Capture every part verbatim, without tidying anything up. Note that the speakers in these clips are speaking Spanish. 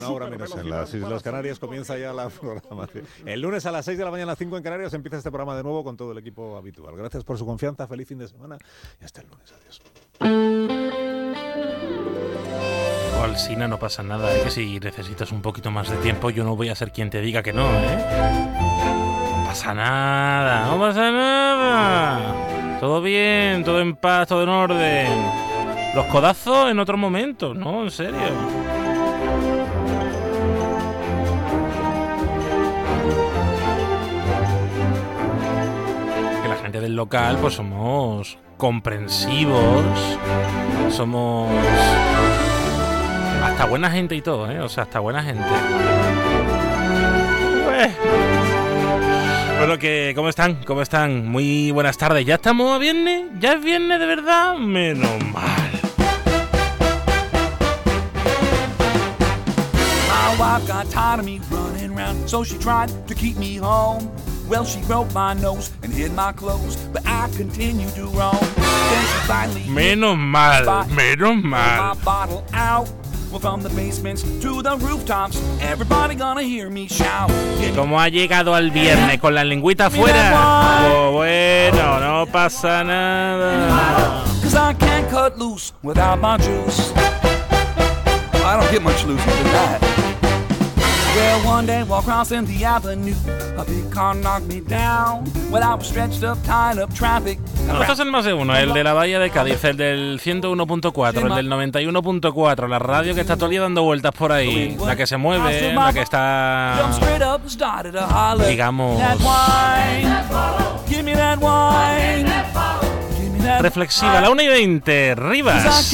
Una hora menos en las Islas Canarias comienza ya la programación. El lunes a las seis de la mañana, a las cinco en Canarias, empieza este programa de nuevo con todo el equipo habitual. Gracias por su confianza, feliz fin de semana y hasta el lunes. Adiós. Igual, Sina, no pasa nada, ¿eh? Que si necesitas un poquito más de tiempo, yo no voy a ser quien te diga que no, ¿eh? No pasa nada, no pasa nada. Todo bien, todo en paz, todo en orden. Los codazos en otro momento, ¿no? En serio. Del local, pues somos comprensivos, somos hasta buena gente y todo, ¿eh? O sea, hasta buena gente. Ué. Bueno, que ¿cómo están? ¿Cómo están? Muy buenas tardes. ¿Ya estamos a viernes? ¿Ya es viernes de verdad? Menos mal. My wife got tired of me running around, so she tried to keep me home. Well, she broke my nose and hid my clothes, but I continued to roam. Then she finally menos mal, menos mal. My bottle out. Well, from the basements to the rooftops, everybody gonna hear me shout. Como ha llegado al viernes con la lengüita afuera, oh, bueno, no pasa nada. Cause I can't cut loose without my juice. I don't get much looser than that. Well, one day while crossing the avenue, a big car knocked me down. Well, I was stretched up, tied up, traffic. No, estás en más de uno, el de la Bahía de Cádiz, el del ciento uno punto cuatro, el del noventa y uno punto cuatro, la radio que está todo el día dando vueltas por ahí, la que se mueve, la que está, digamos, reflexiva. La una y veinte, Rivas.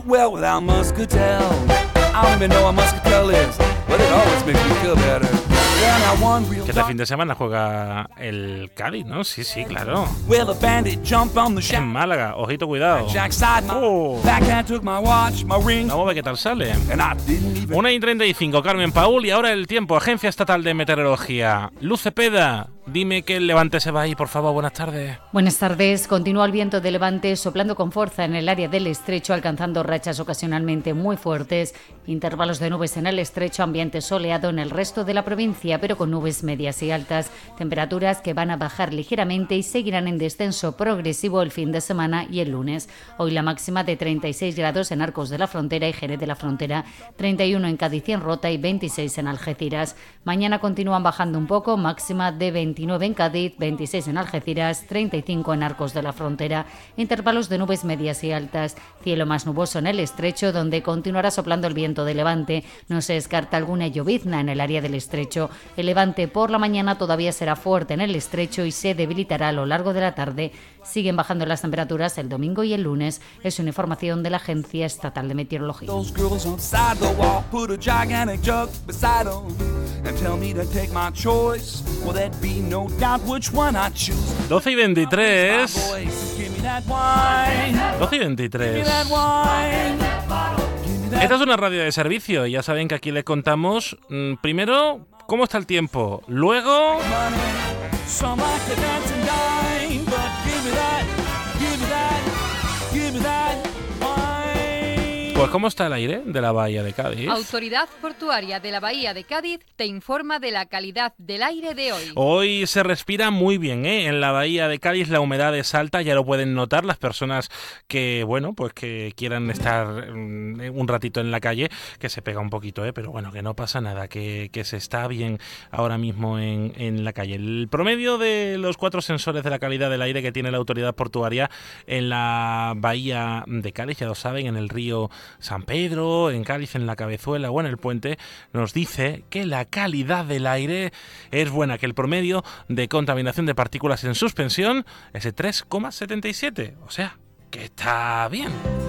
Que este fin de semana juega el Cádiz, ¿no? Sí, sí, claro. En Málaga, ojito, cuidado. Oh. Vamos a ver qué tal sale. una y treinta y cinco, Carmen Paul. Y ahora el tiempo, Agencia Estatal de Meteorología. Luz Cepeda, dime que el Levante se va ahí, por favor. Buenas tardes. Buenas tardes. Continúa el viento de levante soplando con fuerza en el área del estrecho, alcanzando rachas ocasionalmente muy fuertes. Intervalos de nubes en el estrecho, ambiente soleado en el resto de la provincia, pero con nubes medias y altas. Temperaturas que van a bajar ligeramente y seguirán en descenso progresivo el fin de semana y el lunes. Hoy la máxima de treinta y seis grados en Arcos de la Frontera y Jerez de la Frontera, treinta y uno en Cádiz y en Rota y veintiséis en Algeciras. Mañana continúan bajando un poco, máxima de veintinueve en Cádiz, veintiséis en Algeciras, treinta y cinco en Arcos de la Frontera. Intervalos de nubes medias y altas. Cielo más nuboso en el estrecho, donde continuará soplando el viento de levante. No se descarta alguna llovizna en el área del estrecho. El levante por la mañana todavía será fuerte en el estrecho y se debilitará a lo largo de la tarde. Siguen bajando las temperaturas el domingo y el lunes. Es una información de la Agencia Estatal de Meteorología. doce y veintitrés. doce y veintitrés. Esta es una radio de servicio. Ya saben que aquí les contamos mmm, primero cómo está el tiempo, luego pues cómo está el aire de la Bahía de Cádiz. Autoridad Portuaria de la Bahía de Cádiz te informa de la calidad del aire de hoy. Hoy se respira muy bien, ¿eh? En la Bahía de Cádiz la humedad es alta, ya lo pueden notar las personas que, bueno, pues que quieran estar un ratito en la calle, que se pega un poquito, ¿eh? Pero bueno, que no pasa nada, que, que se está bien ahora mismo en, en la calle. El promedio de los cuatro sensores de la calidad del aire que tiene la Autoridad Portuaria en la Bahía de Cádiz, ya lo saben, en el río San Pedro, en Cádiz, en la Cabezuela o en el Puente, nos dice que la calidad del aire es buena, que el promedio de contaminación de partículas en suspensión es de tres coma setenta y siete, o sea, que está bien.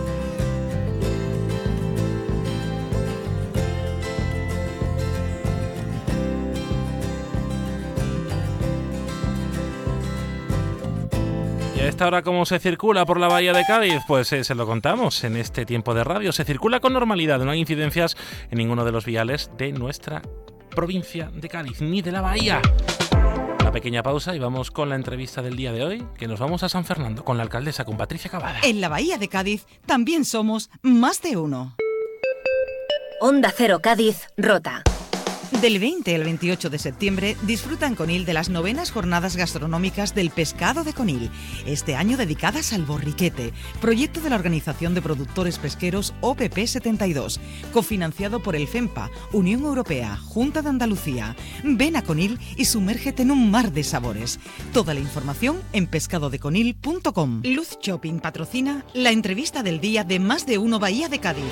A esta hora, ¿cómo se circula por la Bahía de Cádiz? Pues eh, se lo contamos en este tiempo de radio. Se circula con normalidad, no hay incidencias en ninguno de los viales de nuestra provincia de Cádiz, ni de la Bahía. Una pequeña pausa y vamos con la entrevista del día de hoy, que nos vamos a San Fernando con la alcaldesa, con Patricia Cavada. En la Bahía de Cádiz también somos más de uno. Onda Cero Cádiz, Rota. Del veinte al veintiocho de septiembre disfruta en Conil de las novenas jornadas gastronómicas del pescado de Conil, este año dedicadas al borriquete, proyecto de la Organización de Productores Pesqueros O P P setenta y dos, cofinanciado por el FEMPA, Unión Europea, Junta de Andalucía. Ven a Conil y sumérgete en un mar de sabores. Toda la información en pescado de conil punto com. Luz Shopping patrocina la entrevista del día de Más de Uno Bahía de Cádiz.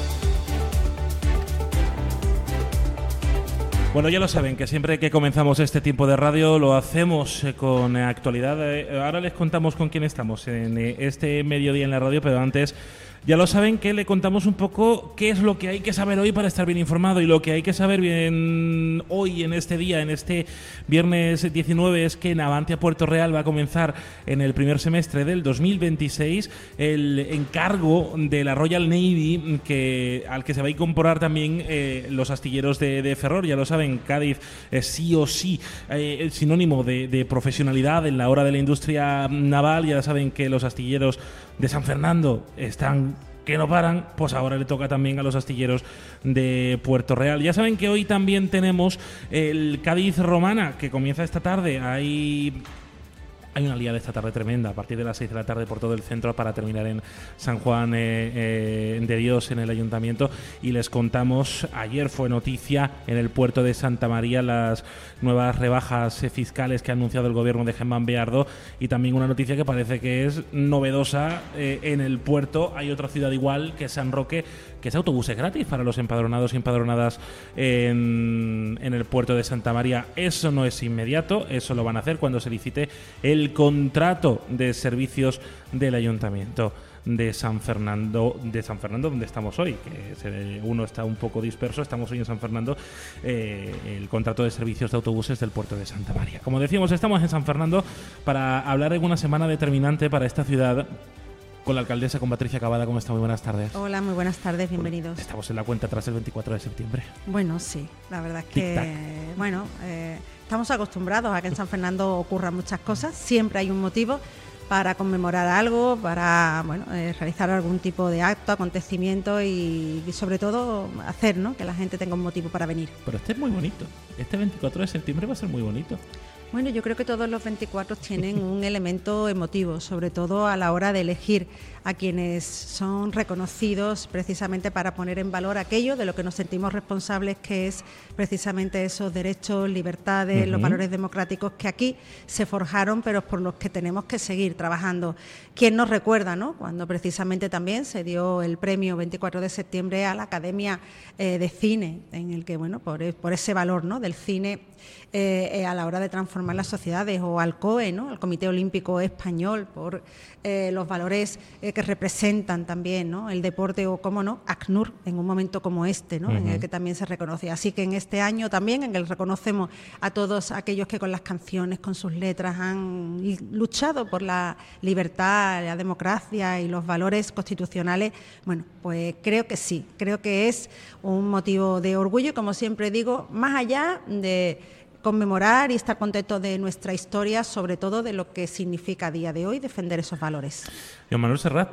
Bueno, ya lo saben, que siempre que comenzamos este tiempo de radio lo hacemos con actualidad. Ahora les contamos con quién estamos en este mediodía en la radio, pero antes ya lo saben que le contamos un poco qué es lo que hay que saber hoy para estar bien informado, y lo que hay que saber bien hoy, en este día, en este viernes diecinueve, es que Navantia Puerto Real va a comenzar en el primer semestre del dos mil veintiséis el encargo de la Royal Navy, que al que se va a incorporar también eh, los astilleros de, de Ferrol. Ya lo saben, Cádiz es sí o sí eh, el sinónimo de, de profesionalidad en la hora de la industria naval. Ya saben que los astilleros de San Fernando están que no paran, pues ahora le toca también a los astilleros de Puerto Real. Ya saben que hoy también tenemos el Cádiz Romana, que comienza esta tarde. Hay... Hay una liada esta tarde tremenda, a partir de las seis de la tarde por todo el centro, para terminar en San Juan eh, eh, de Dios, en el Ayuntamiento. Y les contamos, ayer fue noticia en el puerto de Santa María las nuevas rebajas eh, fiscales que ha anunciado el gobierno de Germán Beardo, y también una noticia que parece que es novedosa eh, en el puerto. Hay otra ciudad igual, que es San Roque, que es autobuses gratis para los empadronados y empadronadas en, en el puerto de Santa María. Eso no es inmediato, eso lo van a hacer cuando se licite el el contrato de servicios del Ayuntamiento de San Fernando, de San Fernando, donde estamos hoy, que se, uno está un poco disperso. Estamos hoy en San Fernando, eh, el contrato de servicios de autobuses del puerto de Santa María. Como decíamos, estamos en San Fernando para hablar en una semana determinante para esta ciudad, con la alcaldesa, con Patricia Cavada. ¿Cómo está? Muy buenas tardes. Hola, muy buenas tardes, bienvenidos. Bueno, estamos en la cuenta tras el veinticuatro de septiembre. Bueno, sí, la verdad es que, bueno, eh, estamos acostumbrados a que en San Fernando ocurran muchas cosas. Siempre hay un motivo para conmemorar algo, para bueno, eh, realizar algún tipo de acto, acontecimiento y, y sobre todo hacer, ¿no?, que la gente tenga un motivo para venir. Pero este es muy bonito. Este veinticuatro de septiembre va a ser muy bonito. Bueno, yo creo que todos los veinticuatro tienen un elemento emotivo, sobre todo a la hora de elegir a quienes son reconocidos precisamente para poner en valor aquello de lo que nos sentimos responsables, que es precisamente esos derechos, libertades, uh-huh. los valores democráticos que aquí se forjaron, pero por los que tenemos que seguir trabajando. ¿Quién nos recuerda, no?, cuando precisamente también se dio el premio veinticuatro de septiembre a la Academia eh, de Cine, en el que, bueno, por, por ese valor, ¿no?, del cine eh, eh, a la hora de transformar las sociedades, o al C O E, ¿no?, al Comité Olímpico Español, por eh, los valores eh, que representan también, ¿no?, el deporte, o, cómo no, ACNUR, en un momento como este, ¿no?, uh-huh. en el que también se reconoce. Así que en este año también, en el que reconocemos a todos aquellos que con las canciones, con sus letras, han luchado por la libertad, la democracia y los valores constitucionales, bueno, pues creo que sí, creo que es un motivo de orgullo, y como siempre digo, más allá de conmemorar y estar contentos de nuestra historia, sobre todo de lo que significa a día de hoy defender esos valores. Joan Manuel Serrat.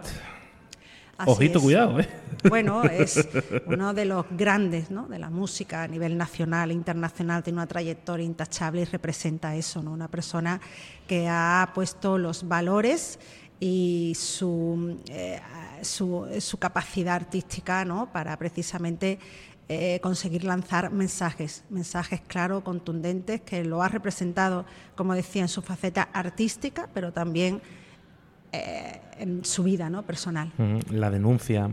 Así Ojito, es. Cuidado, ¿eh? Bueno, es uno de los grandes, ¿no?, de la música a nivel nacional e internacional, tiene una trayectoria intachable y representa eso, ¿no?, una persona que ha puesto los valores y su, eh, su, su capacidad artística, ¿no?, para precisamente Eh, conseguir lanzar mensajes, mensajes claros, contundentes, que lo ha representado, como decía, en su faceta artística, pero también eh, en su vida, ¿no?, personal. La denuncia,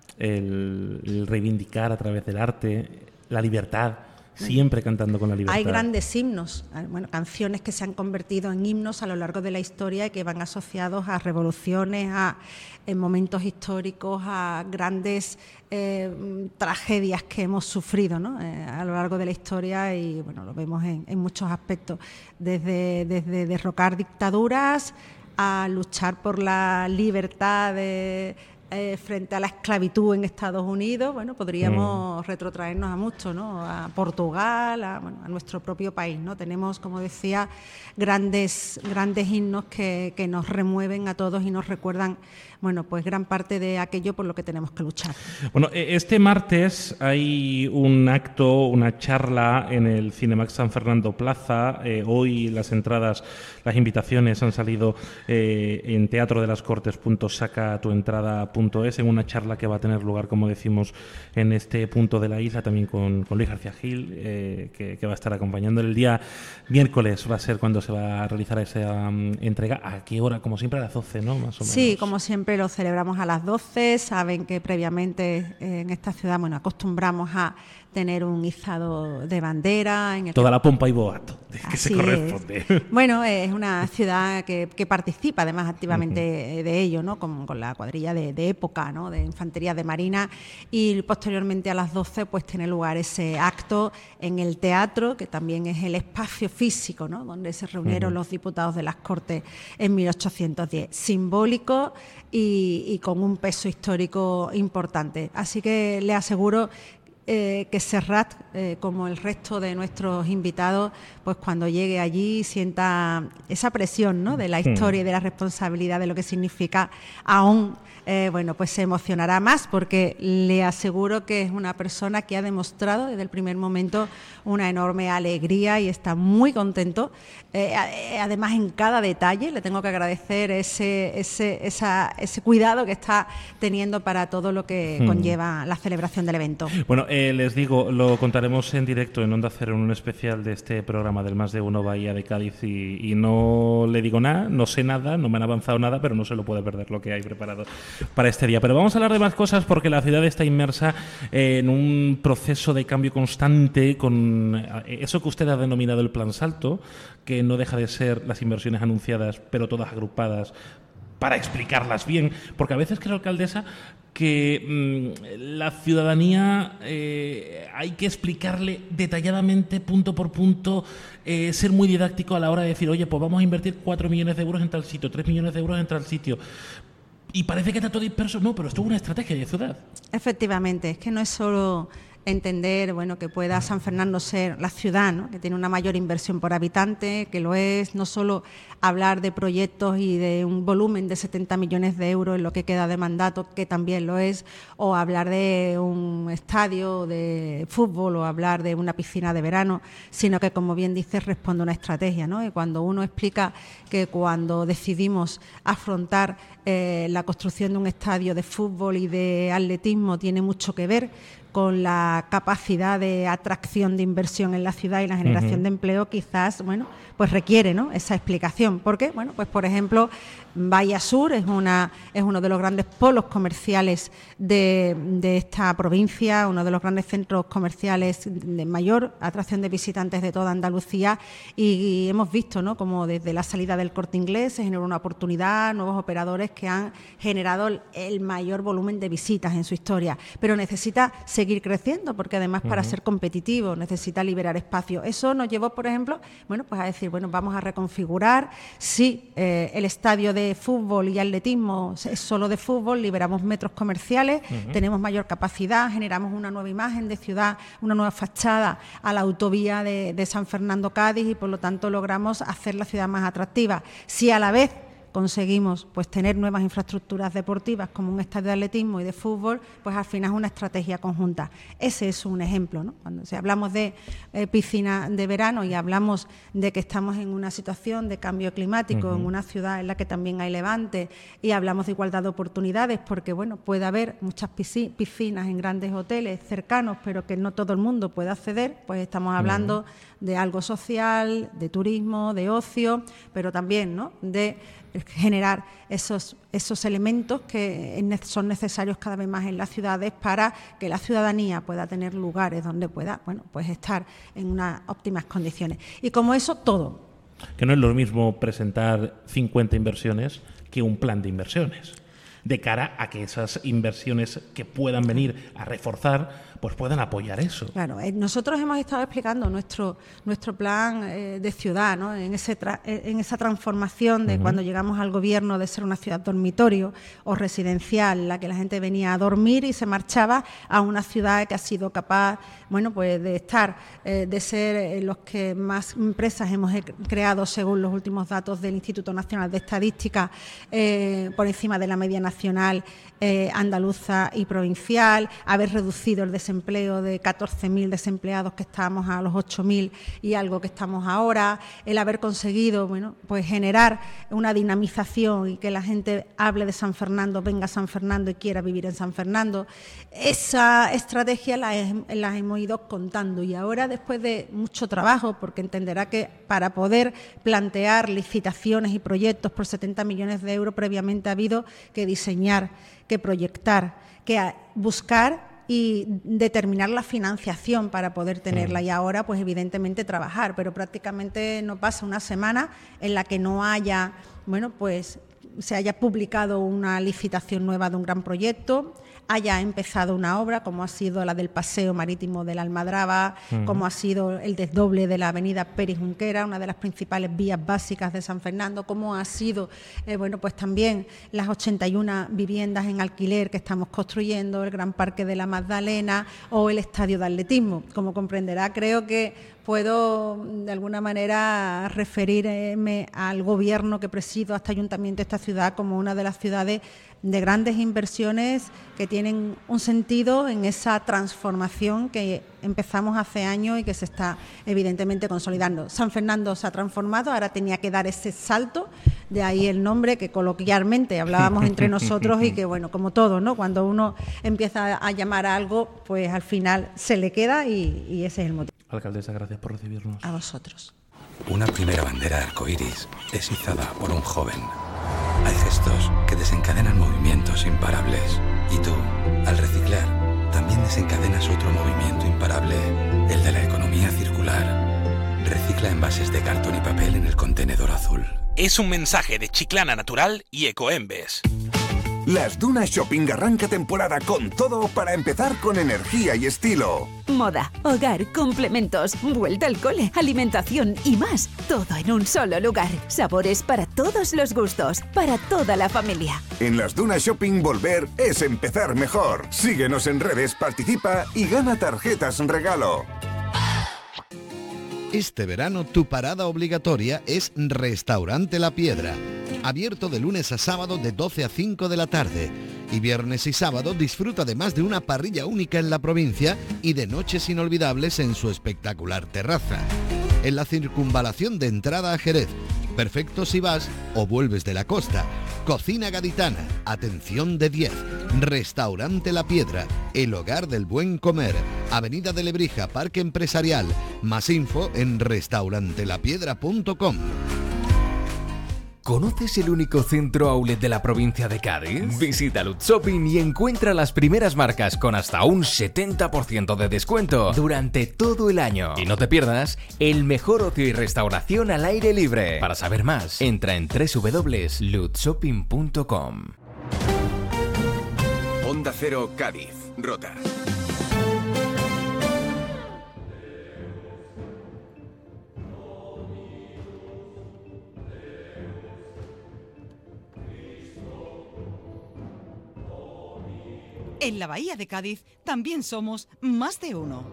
el, el reivindicar a través del arte, la libertad, siempre cantando con la libertad. Hay grandes himnos, bueno, canciones que se han convertido en himnos a lo largo de la historia y que van asociados a revoluciones, a en momentos históricos, a grandes eh, tragedias que hemos sufrido, ¿no?, eh, a lo largo de la historia, y bueno, lo vemos en, en muchos aspectos, desde, desde derrocar dictaduras a luchar por la libertad de eh, frente a la esclavitud en Estados Unidos, bueno, podríamos mm. retrotraernos a mucho, ¿no? A Portugal, a, bueno, a nuestro propio país, ¿no? Tenemos, como decía, grandes, grandes himnos que, que nos remueven a todos y nos recuerdan, bueno, pues gran parte de aquello por lo que tenemos que luchar. Bueno, este martes hay un acto, una charla en el Cinemax San Fernando Plaza. Eh, hoy las entradas, las invitaciones han salido eh, en teatro de las cortes punto saca tu entrada punto es, en una charla que va a tener lugar, como decimos, en este punto de la isla, también con, con Luis García Gil, eh, que, que va a estar acompañando. El día miércoles va a ser cuando se va a realizar esa um, entrega. ¿A qué hora? Como siempre a las doce, ¿no? Más o menos. Sí, como siempre lo celebramos a las doce. Saben que previamente eh, en esta ciudad, bueno, acostumbramos a tener un izado de bandera. En el Toda que... la pompa y boato que se corresponde. Es. Bueno, es una ciudad que, que participa además activamente uh-huh. de ello, ¿no? Con, con la cuadrilla de, de época, ¿no? De infantería de marina, y posteriormente a las doce pues tiene lugar ese acto en el teatro, que también es el espacio físico, ¿no? Donde se reunieron uh-huh. los diputados de las Cortes en mil ochocientos diez. Simbólico y, y con un peso histórico importante. Así que le aseguro Eh, que Serrat, eh, como el resto de nuestros invitados, pues cuando llegue allí sienta esa presión, ¿no? De la historia y de la responsabilidad de lo que significa aún, eh, bueno, pues se emocionará más, porque le aseguro que es una persona que ha demostrado desde el primer momento una enorme alegría y está muy contento. Eh, además, en cada detalle le tengo que agradecer ese, ese, esa, ese cuidado que está teniendo para todo lo que hmm. conlleva la celebración del evento. Bueno, eh, les digo, lo contaremos en directo en Onda Cero, en un especial de este programa del Más de Uno Bahía de Cádiz, y, y no le digo nada, no sé nada, no me han avanzado nada, pero no se lo puede perder lo que hay preparado para este día. Pero vamos a hablar de más cosas, porque la ciudad está inmersa en un proceso de cambio constante, con eso que usted ha denominado el Plan Salto, que no deja de ser las inversiones anunciadas, pero todas agrupadas para explicarlas bien, porque a veces creo, alcaldesa, que mmm, la ciudadanía eh, hay que explicarle detalladamente, punto por punto, eh, ser muy didáctico a la hora de decir, oye, pues vamos a invertir cuatro millones de euros en tal sitio, tres millones de euros en tal sitio. Y parece que está todo disperso. No, pero esto es una estrategia de ciudad. Efectivamente, es que no es solo entender, bueno, que pueda San Fernando ser la ciudad, ¿no? Que tiene una mayor inversión por habitante, que lo es, no solo hablar de proyectos y de un volumen de setenta millones de euros en lo que queda de mandato, que también lo es, o hablar de un estadio de fútbol o hablar de una piscina de verano, sino que, como bien dices, responde a una estrategia, ¿no? Y cuando uno explica que cuando decidimos afrontar eh, la construcción de un estadio de fútbol y de atletismo tiene mucho que ver con la capacidad de atracción de inversión en la ciudad y la generación uh-huh. de empleo, quizás, bueno, pues requiere, ¿no?, esa explicación. ¿Por qué? Bueno, pues por ejemplo, Bahía Sur es una es uno de los grandes polos comerciales de, de esta provincia, uno de los grandes centros comerciales de mayor atracción de visitantes de toda Andalucía, y, y hemos visto, ¿no?, como desde la salida del Corte Inglés se generó una oportunidad, nuevos operadores que han generado el, el mayor volumen de visitas en su historia, pero necesita seguir creciendo, porque además uh-huh. para ser competitivo necesita liberar espacio. Eso nos llevó, por ejemplo, bueno, pues a decir, bueno, vamos a reconfigurar, sí, eh, el estadio de fútbol y atletismo es solo de fútbol, liberamos metros comerciales, uh-huh. tenemos mayor capacidad, generamos una nueva imagen de ciudad, una nueva fachada a la autovía de, de San Fernando Cádiz, y por lo tanto logramos hacer la ciudad más atractiva. Si a la vez conseguimos pues tener nuevas infraestructuras deportivas como un estadio de atletismo y de fútbol, pues al final es una estrategia conjunta. Ese es un ejemplo, ¿no? Cuando si hablamos de eh, piscina de verano y hablamos de que estamos en una situación de cambio climático, uh-huh. en una ciudad en la que también hay levante, y hablamos de igualdad de oportunidades, porque bueno, puede haber muchas piscinas en grandes hoteles cercanos, pero que no todo el mundo puede acceder, pues estamos hablando uh-huh. de algo social, de turismo, de ocio, pero también, ¿no?, de generar esos, esos elementos que son necesarios cada vez más en las ciudades para que la ciudadanía pueda tener lugares donde pueda, bueno, pues estar en unas óptimas condiciones. Y como eso, todo. Que no es lo mismo presentar cincuenta inversiones que un plan de inversiones. de cara a que esas inversiones que puedan venir a reforzar pues puedan apoyar eso. Claro, eh, nosotros hemos estado explicando nuestro nuestro plan eh, de ciudad, ¿no? En ese tra en esa transformación de uh-huh. cuando llegamos al gobierno de ser una ciudad dormitorio o residencial, la que la gente venía a dormir y se marchaba, a una ciudad que ha sido capaz, bueno, pues de estar, eh, de ser eh, los que más empresas hemos creado según los últimos datos del Instituto Nacional de Estadística, eh, por encima de la media nacional, eh, andaluza y provincial, haber reducido el desempleo empleo de catorce mil desempleados que estábamos a los ocho mil y algo que estamos ahora, el haber conseguido, bueno, pues generar una dinamización y que la gente hable de San Fernando, venga a San Fernando y quiera vivir en San Fernando. Esa estrategia la, la hemos ido contando y ahora, después de mucho trabajo, porque entenderá que para poder plantear licitaciones y proyectos por setenta millones de euros previamente ha habido que diseñar, que proyectar, que buscar y determinar la financiación para poder tenerla y ahora pues evidentemente trabajar, pero prácticamente no pasa una semana en la que no haya, bueno, pues se haya publicado una licitación nueva de un gran proyecto, haya empezado una obra como ha sido la del paseo marítimo de la Almadraba, uh-huh. como ha sido el desdoble de la avenida Pérez Junquera, una de las principales vías básicas de San Fernando, como ha sido eh, bueno, pues también las ochenta y una viviendas en alquiler que estamos construyendo, el Gran Parque de la Magdalena o el estadio de atletismo. Como comprenderá, creo que puedo de alguna manera referirme al gobierno que presido, a este ayuntamiento, a esta ciudad, como una de las ciudades de grandes inversiones que tienen un sentido en esa transformación que empezamos hace años y que se está evidentemente consolidando. San Fernando se ha transformado, ahora tenía que dar ese salto, de ahí el nombre que coloquialmente hablábamos entre nosotros y que, bueno, como todo, ¿no? Cuando uno empieza a llamar a algo, pues al final se le queda y, y ese es el motivo. Alcaldesa, gracias por recibirnos. A vosotros. Una primera bandera arcoíris es izada por un joven. Hay gestos que desencadenan movimientos imparables. Y tú, al reciclar, también desencadenas otro movimiento imparable, el de la economía circular. Recicla envases de cartón y papel en el contenedor azul. Es un mensaje de Chiclana Natural y Ecoembes. Las Dunas Shopping arranca temporada con todo para empezar con energía y estilo. Moda, hogar, complementos, vuelta al cole, alimentación y más. Todo en un solo lugar. Sabores para todos los gustos, para toda la familia. En las Dunas Shopping volver es empezar mejor. Síguenos en redes, participa y gana tarjetas regalo. Este verano tu parada obligatoria es Restaurante La Piedra. Abierto de lunes a sábado de doce a cinco de la tarde. Y viernes y sábado disfruta además de una parrilla única en la provincia y de noches inolvidables en su espectacular terraza. En la circunvalación de entrada a Jerez. Perfecto si vas o vuelves de la costa. Cocina gaditana, atención de diez. Restaurante La Piedra, el hogar del buen comer. Avenida de Lebrija, Parque Empresarial. Más info en restaurante la piedra punto com. ¿Conoces el único centro outlet de la provincia de Cádiz? Visita Lutz Shopping y encuentra las primeras marcas con hasta un setenta por ciento de descuento durante todo el año. Y no te pierdas el mejor ocio y restauración al aire libre. Para saber más, entra en doble u doble u doble u punto lutz shopping punto com. Onda Cero Cádiz, Rota. En la Bahía de Cádiz también somos más de uno.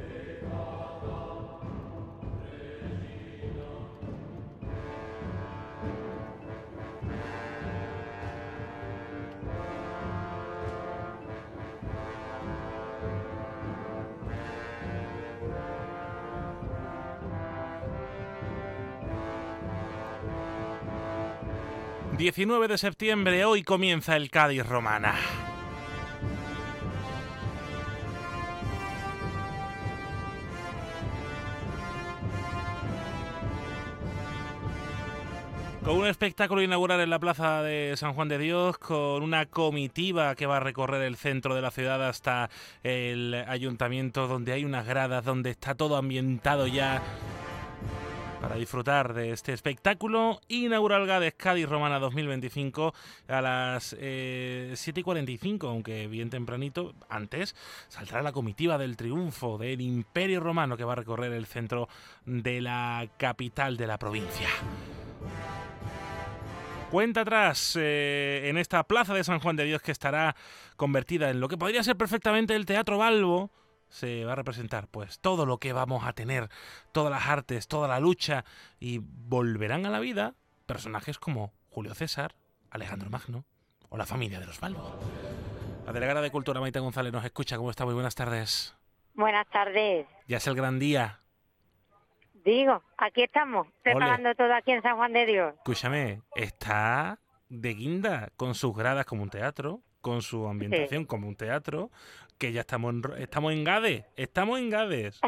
diecinueve de septiembre, hoy comienza el Cádiz Romana. Con un espectáculo inaugural en la Plaza de San Juan de Dios, con una comitiva que va a recorrer el centro de la ciudad hasta el ayuntamiento, donde hay unas gradas, donde está todo ambientado ya. para disfrutar de este espectáculo inaugural Gades Cádiz Romana dos mil veinticinco a las eh, siete y cuarenta y cinco, aunque bien tempranito. Antes saldrá la comitiva del triunfo del Imperio Romano que va a recorrer el centro de la capital de la provincia. Cuenta atrás eh, en esta plaza de San Juan de Dios, que estará convertida en lo que podría ser perfectamente el Teatro Balbo. Se va a representar pues todo lo que vamos a tener, todas las artes, toda la lucha, y volverán a la vida personajes como Julio César, Alejandro Magno o la familia de los Balbo. La delegada de Cultura, Maite González, nos escucha. ¿Cómo está? Muy buenas tardes. Buenas tardes. Ya es el gran día. Digo, aquí estamos, preparando Ole. todo aquí en San Juan de Dios. Escúchame, está de guinda, con sus gradas como un teatro, con su ambientación sí. como un teatro, que ya estamos en, estamos en Gades, estamos en Gades.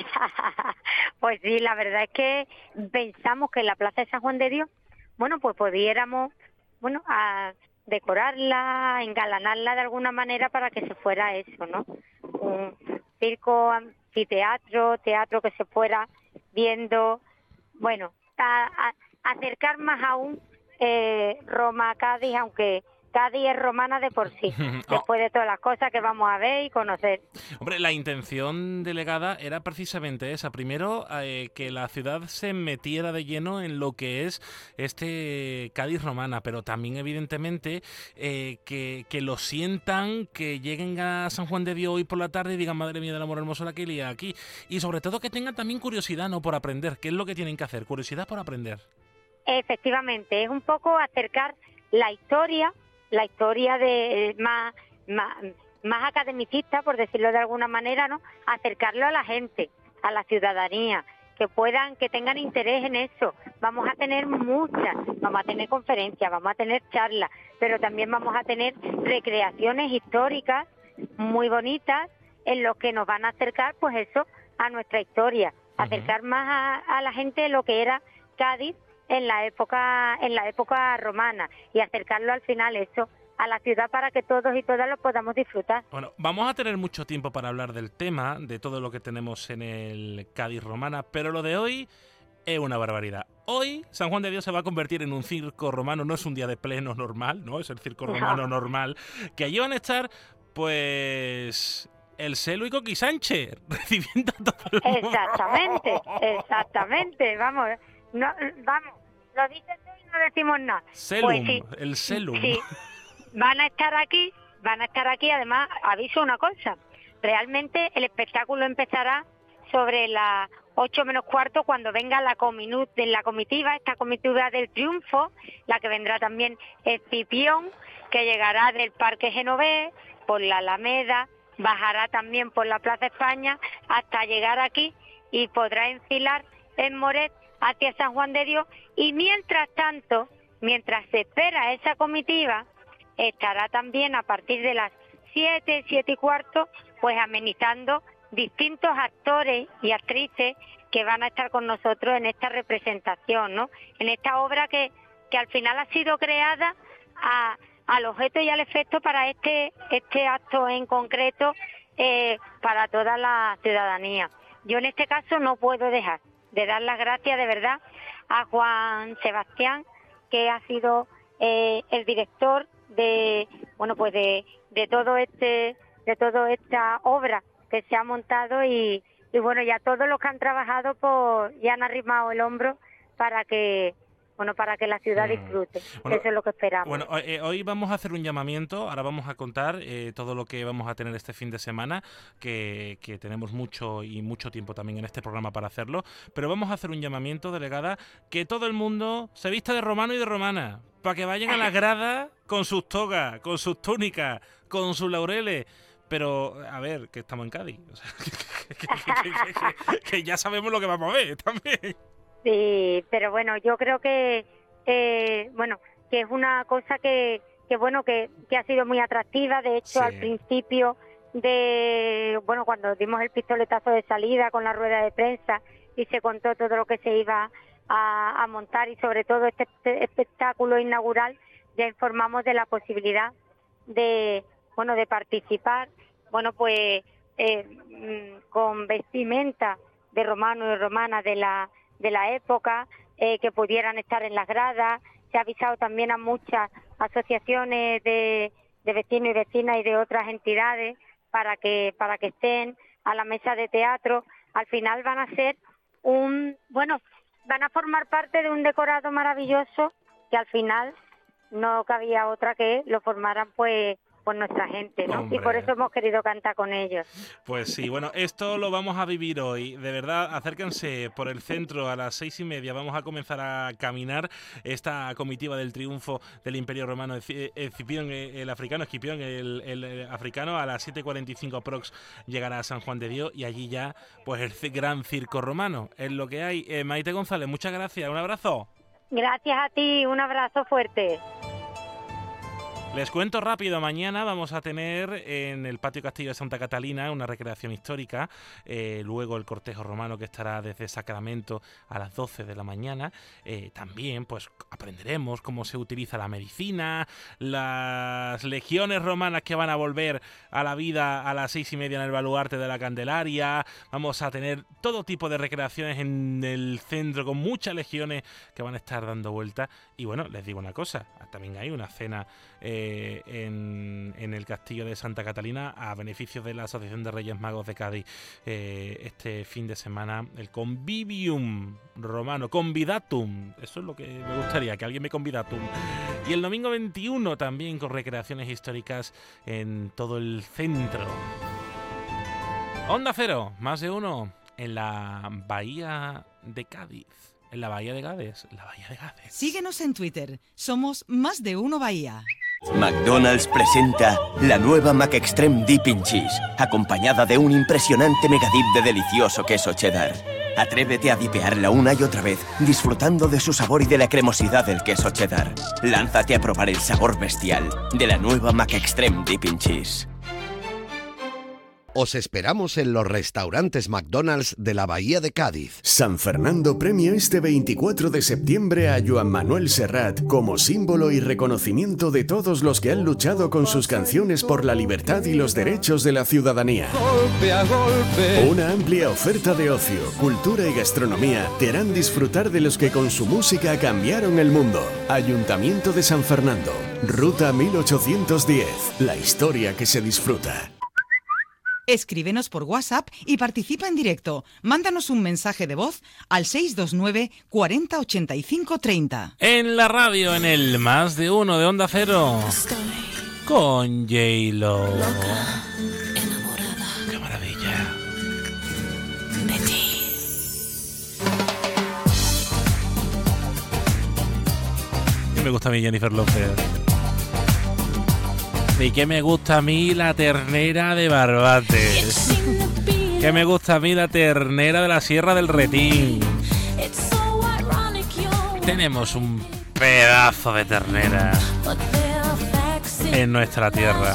Pues sí, la verdad es que pensamos que en la Plaza de San Juan de Dios, bueno, pues pudiéramos, bueno, a decorarla, engalanarla de alguna manera para que se fuera eso, ¿no? Un circo, anfiteatro, teatro que se fuera viendo, bueno, a, a acercar más aún eh, Roma a Cádiz, aunque Cádiz es romana de por sí, después de todas las cosas que vamos a ver y conocer. Hombre, la intención, delegada, era precisamente esa. Primero, eh, que la ciudad se metiera de lleno en lo que es este Cádiz romana, pero también, evidentemente, eh, que, que lo sientan, que lleguen a San Juan de Dios hoy por la tarde y digan, madre mía del amor hermoso, la que lía aquí. Y sobre todo que tengan también curiosidad, ¿no?, por aprender. ¿Qué es lo que tienen que hacer? Curiosidad por aprender. Efectivamente, es un poco acercar la historia, la historia de más, más, más academicista, por decirlo de alguna manera, ¿no? Acercarlo a la gente, a la ciudadanía, que puedan, que tengan interés en eso. Vamos a tener muchas, vamos a tener conferencias, vamos a tener charlas, pero también vamos a tener recreaciones históricas muy bonitas en los que nos van a acercar, pues eso, a nuestra historia, uh-huh. acercar más a, a la gente lo que era Cádiz en la época en la época romana, y acercarlo al final eso a la ciudad para que todos y todas lo podamos disfrutar. Bueno, vamos a tener mucho tiempo para hablar del tema, de todo lo que tenemos en el Cádiz romana, pero lo de hoy es una barbaridad. Hoy San Juan de Dios se va a convertir en un circo romano, no es un día de pleno normal, no es el circo romano no. normal, que allí van a estar pues el Celo y Coqui Sánchez recibiendo a todo el mundo. Exactamente, exactamente, vamos, no, vamos, lo dices tú y no decimos nada. Celum, pues sí, el Celum. Sí, van a estar aquí, van a estar aquí, además, aviso una cosa, realmente el espectáculo empezará sobre las ocho menos cuarto, cuando venga la, cominu, la comitiva, esta comitiva del triunfo, la que vendrá también Escipión, que llegará del Parque Genovés, por la Alameda, bajará también por la Plaza España, hasta llegar aquí y podrá enfilar en Moret hacia San Juan de Dios, y mientras tanto, mientras se espera esa comitiva, estará también a partir de las siete, siete y cuarto, pues amenizando distintos actores y actrices que van a estar con nosotros en esta representación, ¿no? En esta obra que, que al final ha sido creada a, al objeto y al efecto para este, este acto en concreto, eh, para toda la ciudadanía. Yo en este caso no puedo dejar de dar las gracias de verdad a Juan Sebastián, que ha sido eh, el director de, bueno, pues de, de todo este, de toda esta obra que se ha montado, y, y bueno, ya todos los que han trabajado por, ya han arrimado el hombro para que, bueno, para que la ciudad disfrute. Bueno, eso es lo que esperamos. Bueno, eh, hoy vamos a hacer un llamamiento, ahora vamos a contar eh, todo lo que vamos a tener este fin de semana, que, que tenemos mucho y mucho tiempo también en este programa para hacerlo, pero vamos a hacer un llamamiento, delegada, que todo el mundo se vista de romano y de romana, para que vayan a las gradas con sus togas, con sus túnicas, con sus laureles. Pero, a ver, que estamos en Cádiz, o sea, que, que, que, que, que ya sabemos lo que vamos a ver también. Sí, pero bueno, yo creo que, eh, bueno, que es una cosa que, que bueno, que, que ha sido muy atractiva. De hecho, sí. Al principio de, bueno, cuando dimos el pistoletazo de salida con la rueda de prensa y se contó todo lo que se iba a, a montar, y sobre todo este, este espectáculo inaugural, ya informamos de la posibilidad de, bueno, de participar, bueno, pues eh, con vestimenta de romano y romana de la de la época, eh, que pudieran estar en las gradas. Se ha avisado también a muchas asociaciones de, de vecinos y vecinas y de otras entidades para que para que estén a la mesa de teatro. Al final van a ser un, bueno, van a formar parte de un decorado maravilloso que al final no cabía otra que lo formaran pues por nuestra gente, ¿no? Hombre. Y por eso hemos querido cantar con ellos. Pues sí, bueno, esto lo vamos a vivir hoy. De verdad, acérquense por el centro a las seis y media. Vamos a comenzar a caminar esta comitiva del triunfo del Imperio Romano. Escipión el africano, Escipión el, el, el africano. A las siete y cuarenta y cinco prox llegará a San Juan de Dios y allí ya, pues el gran circo romano. Es lo que hay. Eh, Maite González, muchas gracias. Un abrazo. Gracias a ti. Un abrazo fuerte. Les cuento rápido, mañana vamos a tener en el Patio Castillo de Santa Catalina una recreación histórica, eh, luego el cortejo romano que estará desde Sacramento a las doce de la mañana. Eh, también pues aprenderemos cómo se utiliza la medicina, las legiones romanas que van a volver a la vida a las seis y media en el baluarte de la Candelaria. Vamos a tener todo tipo de recreaciones en el centro con muchas legiones que van a estar dando vueltas. Y bueno, les digo una cosa, también hay una cena eh, en, en el Castillo de Santa Catalina a beneficio de la Asociación de Reyes Magos de Cádiz. Eh, este fin de semana, el Convivium Romano, Convidatum, eso es lo que me gustaría, que alguien me convidatum. Y el domingo veintiuno también con recreaciones históricas en todo el centro. Onda Cero, más de uno en la Bahía de Cádiz. En la Bahía de Gades, la Bahía de Gades. Síguenos en Twitter, somos Más de Uno Bahía. McDonald's presenta la nueva McExtreme Dipping Cheese, acompañada de un impresionante megadip de delicioso queso cheddar. Atrévete a dipearla una y otra vez, disfrutando de su sabor y de la cremosidad del queso cheddar. Lánzate a probar el sabor bestial de la nueva McExtreme Dipping Cheese. Os esperamos en los restaurantes McDonald's de la Bahía de Cádiz. San Fernando premia este veinticuatro de septiembre a Joan Manuel Serrat como símbolo y reconocimiento de todos los que han luchado con sus canciones por la libertad y los derechos de la ciudadanía. Golpe a golpe. Una amplia oferta de ocio, cultura y gastronomía te harán disfrutar de los que con su música cambiaron el mundo. Ayuntamiento de San Fernando, Ruta mil ochocientos diez, la historia que se disfruta. Escríbenos por WhatsApp y participa en directo. Mándanos un mensaje de voz al seis dos nueve, cuarenta, ochenta y cinco, treinta. En la radio, en el Más de Uno de Onda Cero, con J-Lo. Loca, enamorada. ¡Qué maravilla! De ti. Y me gusta a mí Jennifer López. Y que me gusta a mí la ternera de Barbate. Que me gusta a mí la ternera de la Sierra del Retín. Tenemos un pedazo de ternera en nuestra tierra.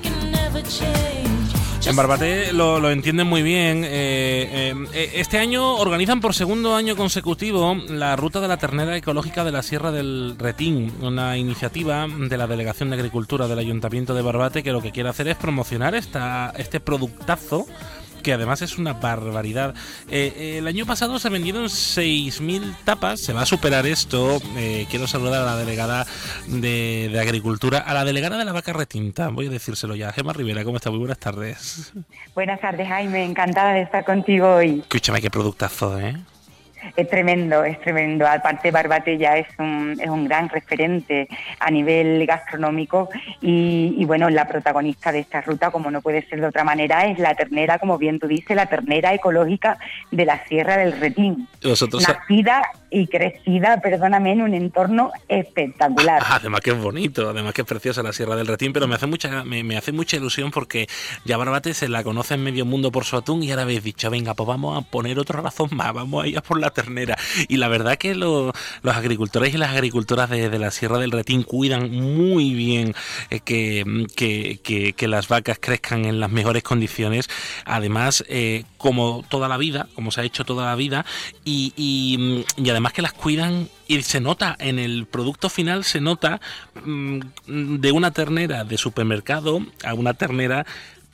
En Barbate lo, lo entienden muy bien. Eh, eh, este año organizan por segundo año consecutivo la Ruta de la Ternera Ecológica de la Sierra del Retín, una iniciativa de la Delegación de Agricultura del Ayuntamiento de Barbate que lo que quiere hacer es promocionar esta, este productazo, que además es una barbaridad. Eh, el año pasado se vendieron seis mil tapas, se va a superar esto. Eh, quiero saludar a la delegada de, de Agricultura, a la delegada de la vaca retinta, voy a decírselo ya. Gemma Rivera, ¿cómo está? Muy buenas tardes. Buenas tardes, Jaime, encantada de estar contigo hoy. Escúchame, qué productazo, ¿eh? Es tremendo, es tremendo. Aparte, Barbate ya es un, es un gran referente a nivel gastronómico y, y, bueno, la protagonista de esta ruta, como no puede ser de otra manera, es la ternera, como bien tú dices, la ternera ecológica de la Sierra del Retín. Vosotros... Nacida y crecida, perdóname, en un entorno espectacular. Ah, además que es bonito, además que es preciosa la Sierra del Retín, pero me hace mucha me, me hace mucha ilusión porque ya Barbate se la conoce en medio mundo por su atún y ahora habéis dicho, venga, pues vamos a poner otra razón más, vamos a ir a por la ternera. Y la verdad que lo, los agricultores y las agricultoras de, de la Sierra del Retín cuidan muy bien eh, que, que, que, que las vacas crezcan en las mejores condiciones. Además, eh, como toda la vida, como se ha hecho toda la vida, y, y, y además que las cuidan. Y se nota, en el producto final se nota mmm, de una ternera de supermercado a una ternera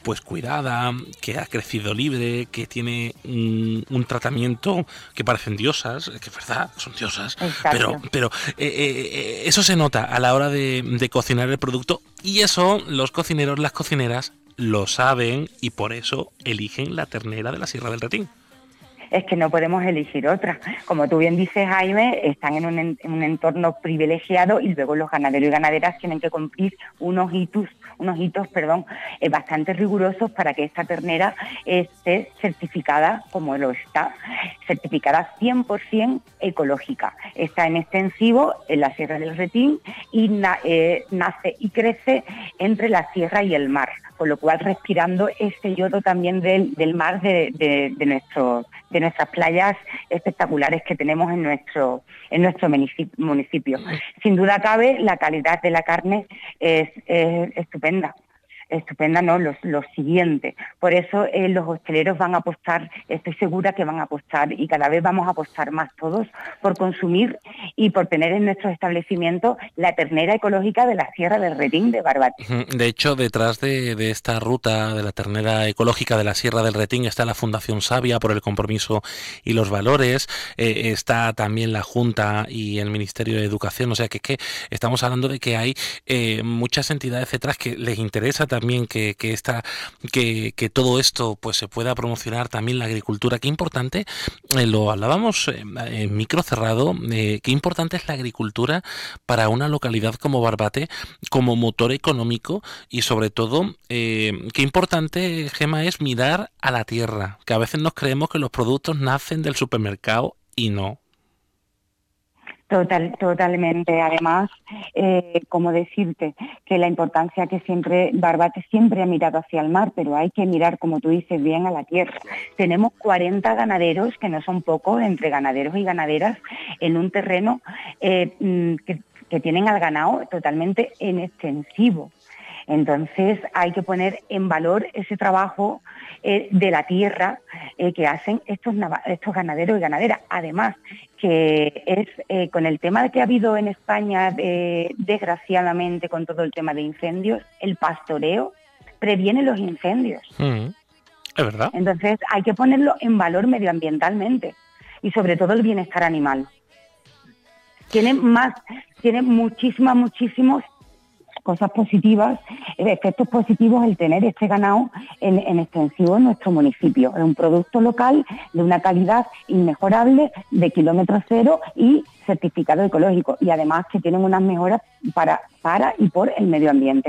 pues cuidada, que ha crecido libre, que tiene un, un tratamiento que parecen diosas, que es verdad, son diosas, Exacto. pero, pero eh, eh, eso se nota a la hora de, de cocinar el producto, y eso los cocineros, las cocineras lo saben, y por eso eligen la ternera de la Sierra del Retín. Es que no podemos elegir otra. Como tú bien dices, Jaime, están en un, en un entorno privilegiado, y luego los ganaderos y ganaderas tienen que cumplir unos hitos, unos hitos, perdón, eh, bastante rigurosos para que esta ternera esté certificada como lo está, certificada cien por ciento ecológica. Está en extensivo en la Sierra del Retín y na, eh, nace y crece entre la sierra y el mar, con lo cual respirando ese yodo también del, del mar de, de, de nuestro de nuestras playas espectaculares que tenemos en nuestro en nuestro municipio. Sin duda cabe, la calidad de la carne es, es estupenda. Estupenda, ¿no? Lo, lo siguiente. Por eso eh, los hosteleros van a apostar, estoy segura que van a apostar, y cada vez vamos a apostar más todos por consumir y por tener en nuestros establecimientos la ternera ecológica de la Sierra del Retín de Barbate. De hecho, detrás de, de esta ruta de la ternera ecológica de la Sierra del Retín está la Fundación Savia por el compromiso y los valores, eh, está también la Junta y el Ministerio de Educación, o sea que es que estamos hablando de que hay eh, muchas entidades detrás que les interesa también que, que, esta, que, que todo esto pues se pueda promocionar, también la agricultura. Qué importante, eh, lo hablábamos eh, en micro cerrado, eh, qué importante es la agricultura para una localidad como Barbate, como motor económico, y sobre todo, eh, qué importante, Gema, es mirar a la tierra, que a veces nos creemos que los productos nacen del supermercado y no. Total, totalmente. Además, eh, como decirte, que la importancia que siempre, Barbate siempre ha mirado hacia el mar, pero hay que mirar, como tú dices, bien a la tierra. Tenemos cuarenta ganaderos, que no son pocos, entre ganaderos y ganaderas, en un terreno eh, que, que tienen al ganado totalmente en extensivo. Entonces hay que poner en valor ese trabajo eh, de la tierra eh, que hacen estos, estos ganaderos y ganaderas. Además, que es eh, con el tema que ha habido en España, eh, desgraciadamente, con todo el tema de incendios, el pastoreo previene los incendios. Mm, es verdad. Entonces hay que ponerlo en valor medioambientalmente, y sobre todo el bienestar animal. Tiene más, tiene muchísimas, muchísimos cosas positivas, efectos positivos el tener este ganado en, en extensivo en nuestro municipio. Es un producto local de una calidad inmejorable, de kilómetro cero y certificado ecológico, y además que tienen unas mejoras para, para y por el medio ambiente.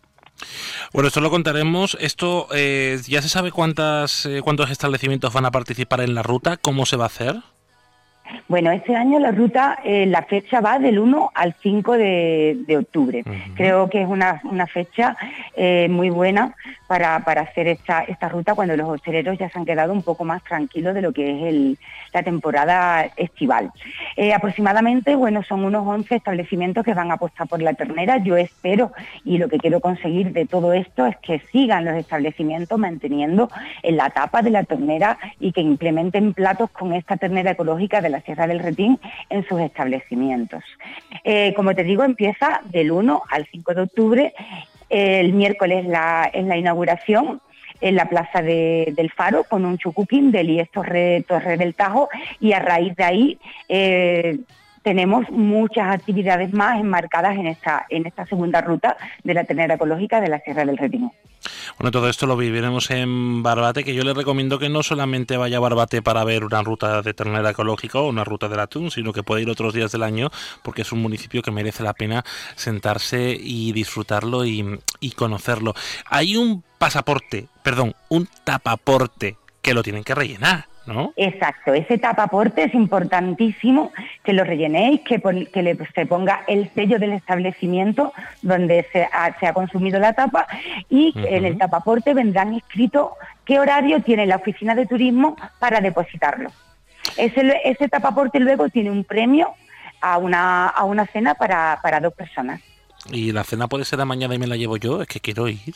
Bueno, esto lo contaremos. Esto eh, ya se sabe cuántas eh, cuántos establecimientos van a participar en la ruta, cómo se va a hacer. Bueno, este año la ruta, eh, la fecha va del uno al cinco de, de octubre. Uh-huh. Creo que es una, una fecha eh, muy buena para, para hacer esta, esta ruta, cuando los hosteleros ya se han quedado un poco más tranquilos de lo que es el, la temporada estival. Eh, aproximadamente, bueno, son unos once establecimientos que van a apostar por la ternera. Yo espero, y lo que quiero conseguir de todo esto, es que sigan los establecimientos manteniendo en la tapa de la ternera y que implementen platos con esta ternera ecológica de la Sierra del Retín en sus establecimientos. Eh, como te digo, empieza del uno al cinco de octubre. El miércoles la, es la inauguración en la plaza de, del Faro, con un chucuquín del I E S Torre, Torre del Tajo, y a raíz de ahí eh, tenemos muchas actividades más enmarcadas en esta, en esta segunda ruta de la ternera ecológica de la Sierra del Retín. Bueno, todo esto lo viviremos en Barbate, que yo les recomiendo que no solamente vaya a Barbate para ver una ruta de ternera ecológica o una ruta del atún, sino que puede ir otros días del año, porque es un municipio que merece la pena sentarse y disfrutarlo y, y conocerlo. Hay un pasaporte, perdón, un tapaporte que lo tienen que rellenar, ¿no? Exacto, ese tapaporte es importantísimo que lo rellenéis, que, pon, que le, se ponga el sello del establecimiento donde se ha, se ha consumido la tapa, y uh-huh. en el tapaporte vendrán escritos qué horario tiene la oficina de turismo para depositarlo. Ese, ese tapaporte luego tiene un premio a una, a una cena para, para dos personas. ¿Y la cena puede ser de mañana y me la llevo yo? Es que quiero ir.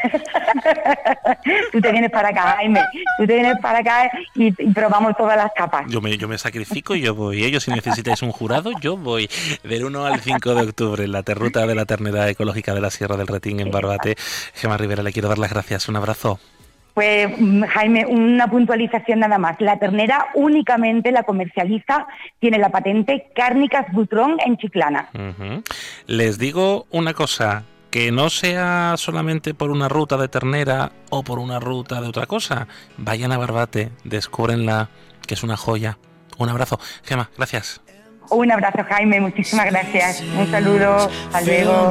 Tú te vienes para acá, Jaime. Tú te vienes para acá y, y probamos todas las tapas. Yo me, yo me sacrifico y yo voy. Ellos, si necesitáis un jurado, yo voy. Del uno al cinco de octubre, en la Ruta de la Ternera Ecológica de la Sierra del Retín, en Barbate. Gemma Rivera, le quiero dar las gracias. Un abrazo. Pues, Jaime, una puntualización nada más. La ternera únicamente la comercializa, tiene la patente Cárnicas Butrón en Chiclana. Uh-huh. Les digo una cosa, que no sea solamente por una ruta de ternera o por una ruta de otra cosa. Vayan a Barbate, descúbrenla, que es una joya. Un abrazo. Gemma, gracias. Un abrazo, Jaime, muchísimas gracias. Un saludo, hasta luego.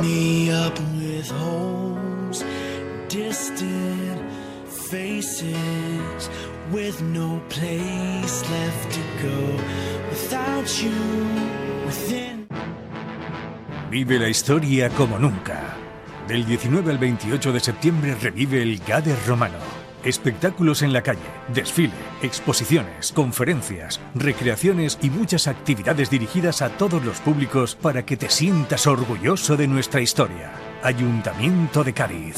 Faces with no place left to go without you within. Vive la historia como nunca. Del diecinueve al veintiocho de septiembre revive el Gade Romano. Espectáculos en la calle, desfile, exposiciones, conferencias, recreaciones y muchas actividades dirigidas a todos los públicos para que te sientas orgulloso de nuestra historia. Ayuntamiento de Cádiz.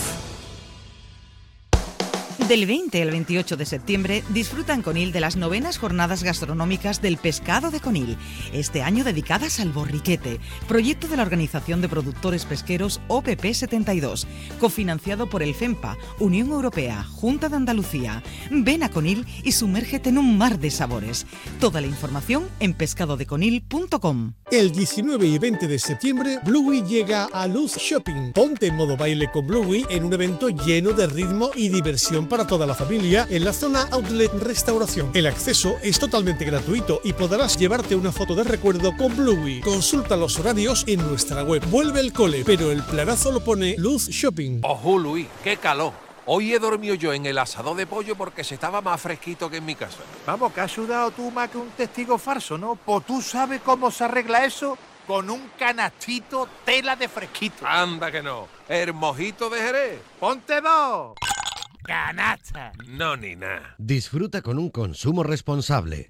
Del veinte al veintiocho de septiembre disfruta en Conil de las novenas jornadas gastronómicas del pescado de Conil, este año dedicadas al borriquete, proyecto de la Organización de Productores Pesqueros O P P setenta y dos, cofinanciado por el FEMPA, Unión Europea, Junta de Andalucía. Ven a Conil y sumérgete en un mar de sabores. Toda la información en pescado de conil punto com. El diecinueve y veinte de septiembre, Bluey llega a Luz Shopping. Ponte en modo baile con Bluey en un evento lleno de ritmo y diversión para toda la familia en la zona Outlet Restauración. El acceso es totalmente gratuito y podrás llevarte una foto de recuerdo con Bluey. Consulta los horarios en nuestra web. Vuelve el cole, pero el planazo lo pone Luz Shopping. Ojo, Luis, qué calor. Hoy he dormido yo en el asador de pollo porque se estaba más fresquito que en mi casa. Vamos, que has sudado tú más que un testigo falso, ¿no? Pues tú sabes cómo se arregla eso con un canastito tela de fresquito. Anda que no. El mojito de Jerez. ¡Ponte dos! ¡Canasta! No, ni nada. Disfruta con un consumo responsable.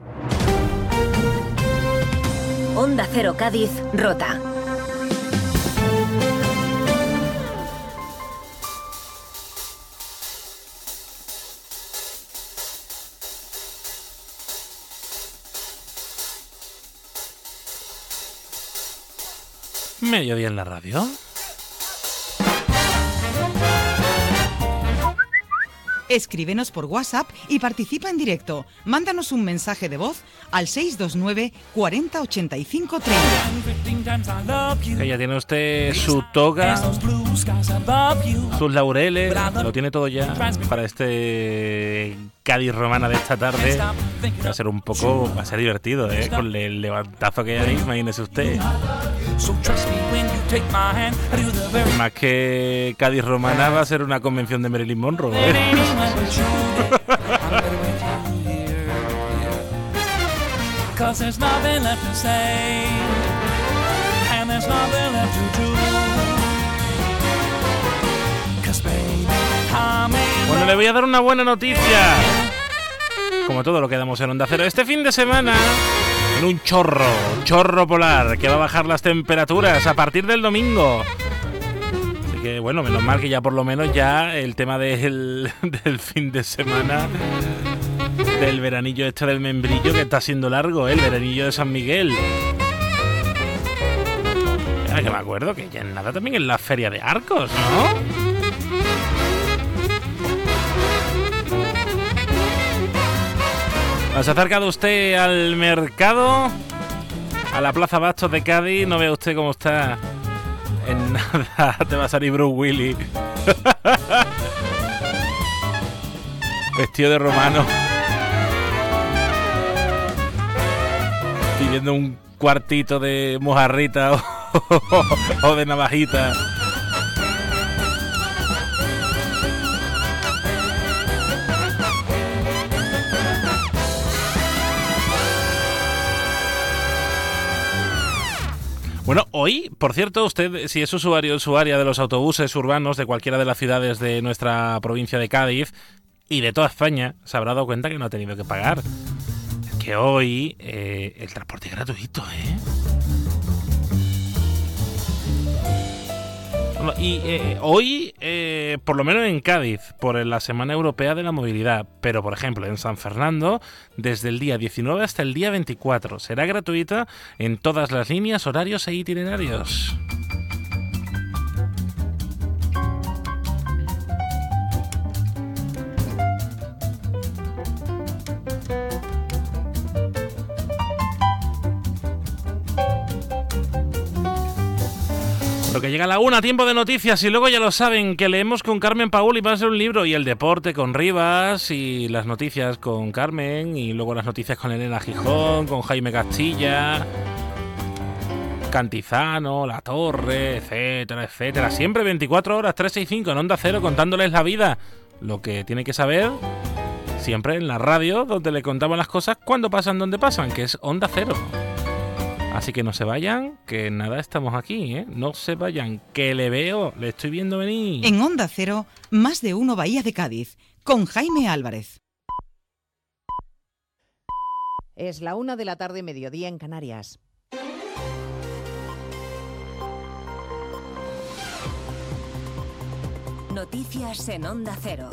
Onda Cero Cádiz, Rota. Mediodía en la radio. Escríbenos por WhatsApp y participa en directo. Mándanos un mensaje de voz al seis dos nueve, cuarenta, ochenta y cinco, treinta. Que ya tiene usted su toga, sus laureles, lo tiene todo ya para este Cádiz Romana de esta tarde. Va a ser un poco, va a ser divertido, ¿eh? Con el levantazo que hay, imagínese usted. Más que Cádiz Romana va a ser una convención de Marilyn Monroe, ¿eh? Bueno, le voy a dar una buena noticia. Como todo lo que damos en Onda Cero, este fin de semana, en un chorro, chorro polar, que va a bajar las temperaturas a partir del domingo. Así que bueno, menos mal que ya por lo menos ya el tema del, del fin de semana, del veranillo este del membrillo, que está siendo largo, ¿eh? El veranillo de San Miguel. Ah, que me acuerdo que ya en nada también en la feria de Arcos, ¿no? ¿Se ha acercado usted al mercado? A la Plaza Bastos de Cádiz. No vea usted cómo está. En nada te va a salir Bruce Willis. Vestido de romano. Pidiendo un cuartito de mojarrita o, o de navajita. Bueno, hoy, por cierto, usted, si es usuario usuaria de los autobuses urbanos de cualquiera de las ciudades de nuestra provincia de Cádiz y de toda España, se habrá dado cuenta que no ha tenido que pagar. Es que hoy eh, el transporte es gratuito, ¿eh? Y eh, hoy, eh, por lo menos en Cádiz, por la Semana Europea de la Movilidad, pero por ejemplo en San Fernando, desde el día diecinueve hasta el día veinticuatro. Será gratuita en todas las líneas, horarios e itinerarios. Lo que llega a la una, tiempo de noticias, y luego ya lo saben, que leemos con Carmen Paul y va a ser un libro, y el deporte con Rivas, y las noticias con Carmen, y luego las noticias con Elena Gijón, con Jaime Castilla, Cantizano, La Torre, etcétera, etcétera. Siempre veinticuatro horas, tres sesenta y cinco en Onda Cero, contándoles la vida, lo que tiene que saber, siempre en la radio, donde le contamos las cosas cuando pasan, donde pasan, que es Onda Cero. Así que no se vayan, que nada, estamos aquí, ¿eh? No se vayan, que le veo, le estoy viendo venir. En Onda Cero, Más de Uno Bahía de Cádiz, con Jaime Álvarez. Es la una de la tarde, mediodía en Canarias. Noticias en Onda Cero.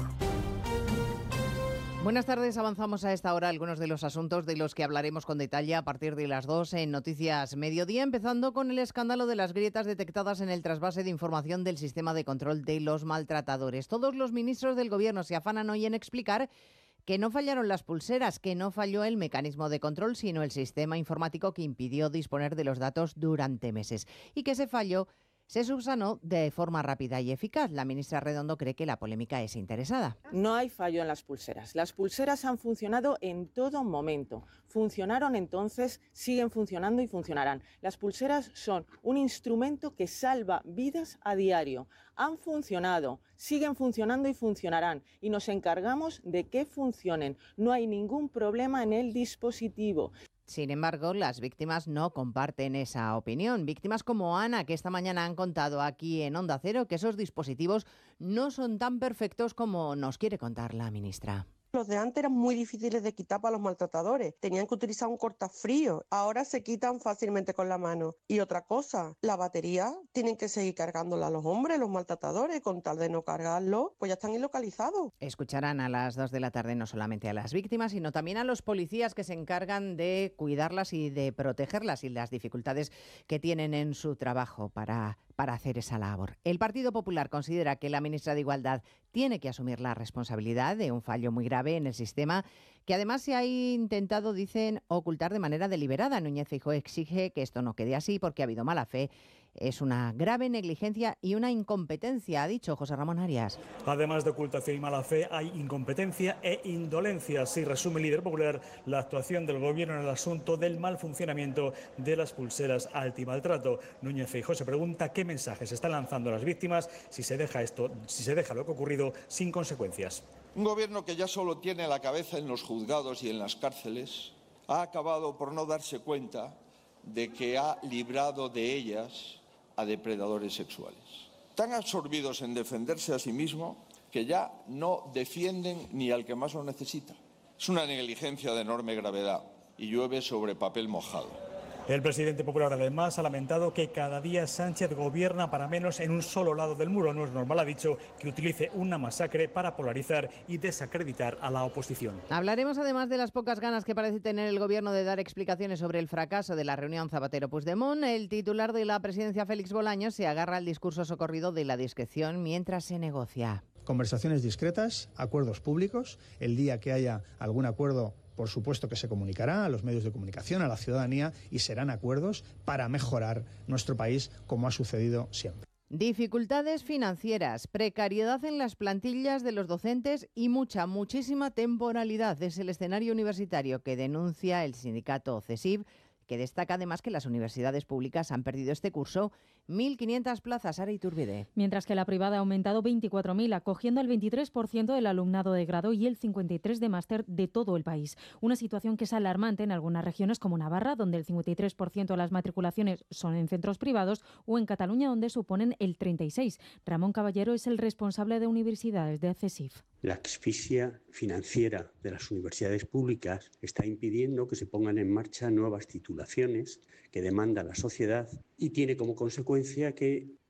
Buenas tardes, avanzamos a esta hora algunos de los asuntos de los que hablaremos con detalle a partir de las dos en Noticias Mediodía, empezando con el escándalo de las grietas detectadas en el trasvase de información del sistema de control de los maltratadores. Todos los ministros del Gobierno se afanan hoy en explicar que no fallaron las pulseras, que no falló el mecanismo de control, sino el sistema informático que impidió disponer de los datos durante meses, y que ese fallo se subsanó de forma rápida y eficaz. La ministra Redondo cree que la polémica es interesada. No hay fallo en las pulseras. Las pulseras han funcionado en todo momento. Funcionaron entonces, siguen funcionando y funcionarán. Las pulseras son un instrumento que salva vidas a diario. Han funcionado, siguen funcionando y funcionarán. Y nos encargamos de que funcionen. No hay ningún problema en el dispositivo. Sin embargo, las víctimas no comparten esa opinión. Víctimas como Ana, que esta mañana han contado aquí en Onda Cero que esos dispositivos no son tan perfectos como nos quiere contar la ministra. Los de antes eran muy difíciles de quitar para los maltratadores. Tenían que utilizar un cortafrío. Ahora se quitan fácilmente con la mano. Y otra cosa, la batería tienen que seguir cargándola los hombres, los maltratadores. Con tal de no cargarlo, pues ya están ilocalizados. Escucharán a las dos de la tarde no solamente a las víctimas, sino también a los policías que se encargan de cuidarlas y de protegerlas, y las dificultades que tienen en su trabajo para, para hacer esa labor. El Partido Popular considera que la ministra de Igualdad tiene que asumir la responsabilidad de un fallo muy grave en el sistema, que además se ha intentado, dicen, ocultar de manera deliberada. Núñez Feijóo exige que esto no quede así porque ha habido mala fe. Es una grave negligencia y una incompetencia, ha dicho José Ramón Arias. Además de ocultación y mala fe, hay incompetencia e indolencia. Así resume el líder popular la actuación del Gobierno en el asunto del mal funcionamiento de las pulseras antimaltrato. Núñez Feijóo se pregunta qué mensajes se están lanzando a las víctimas si se deja esto, si se deja lo que ha ocurrido sin consecuencias. Un gobierno que ya solo tiene la cabeza en los juzgados y en las cárceles ha acabado por no darse cuenta de que ha librado de ellas a depredadores sexuales. Tan absorbidos en defenderse a sí mismo que ya no defienden ni al que más lo necesita. Es una negligencia de enorme gravedad y llueve sobre papel mojado. El presidente popular además ha lamentado que cada día Sánchez gobierna para menos en un solo lado del muro. No es normal, ha dicho, que utilice una masacre para polarizar y desacreditar a la oposición. Hablaremos además de las pocas ganas que parece tener el gobierno de dar explicaciones sobre el fracaso de la reunión Zapatero-Puigdemont. El titular de la presidencia, Félix Bolaños, se agarra al discurso socorrido de la discreción mientras se negocia. Conversaciones discretas, acuerdos públicos. El día que haya algún acuerdo, por supuesto que se comunicará a los medios de comunicación, a la ciudadanía, y serán acuerdos para mejorar nuestro país, como ha sucedido siempre. Dificultades financieras, precariedad en las plantillas de los docentes y mucha, muchísima temporalidad. Es el escenario universitario que denuncia el sindicato CESIF, que destaca además que las universidades públicas han perdido este curso mil quinientas plazas. Sara Iturbide. Mientras que la privada ha aumentado veinticuatro mil, acogiendo el veintitrés por ciento del alumnado de grado y el cincuenta y tres por ciento de máster de todo el país. Una situación que es alarmante en algunas regiones como Navarra, donde el cincuenta y tres por ciento de las matriculaciones son en centros privados, o en Cataluña, donde suponen el treinta y seis por ciento. Ramón Caballero es el responsable de universidades de CESIF. La asfixia financiera de las universidades públicas está impidiendo que se pongan en marcha nuevas titulaciones que demanda la sociedad y tiene como consecuencia que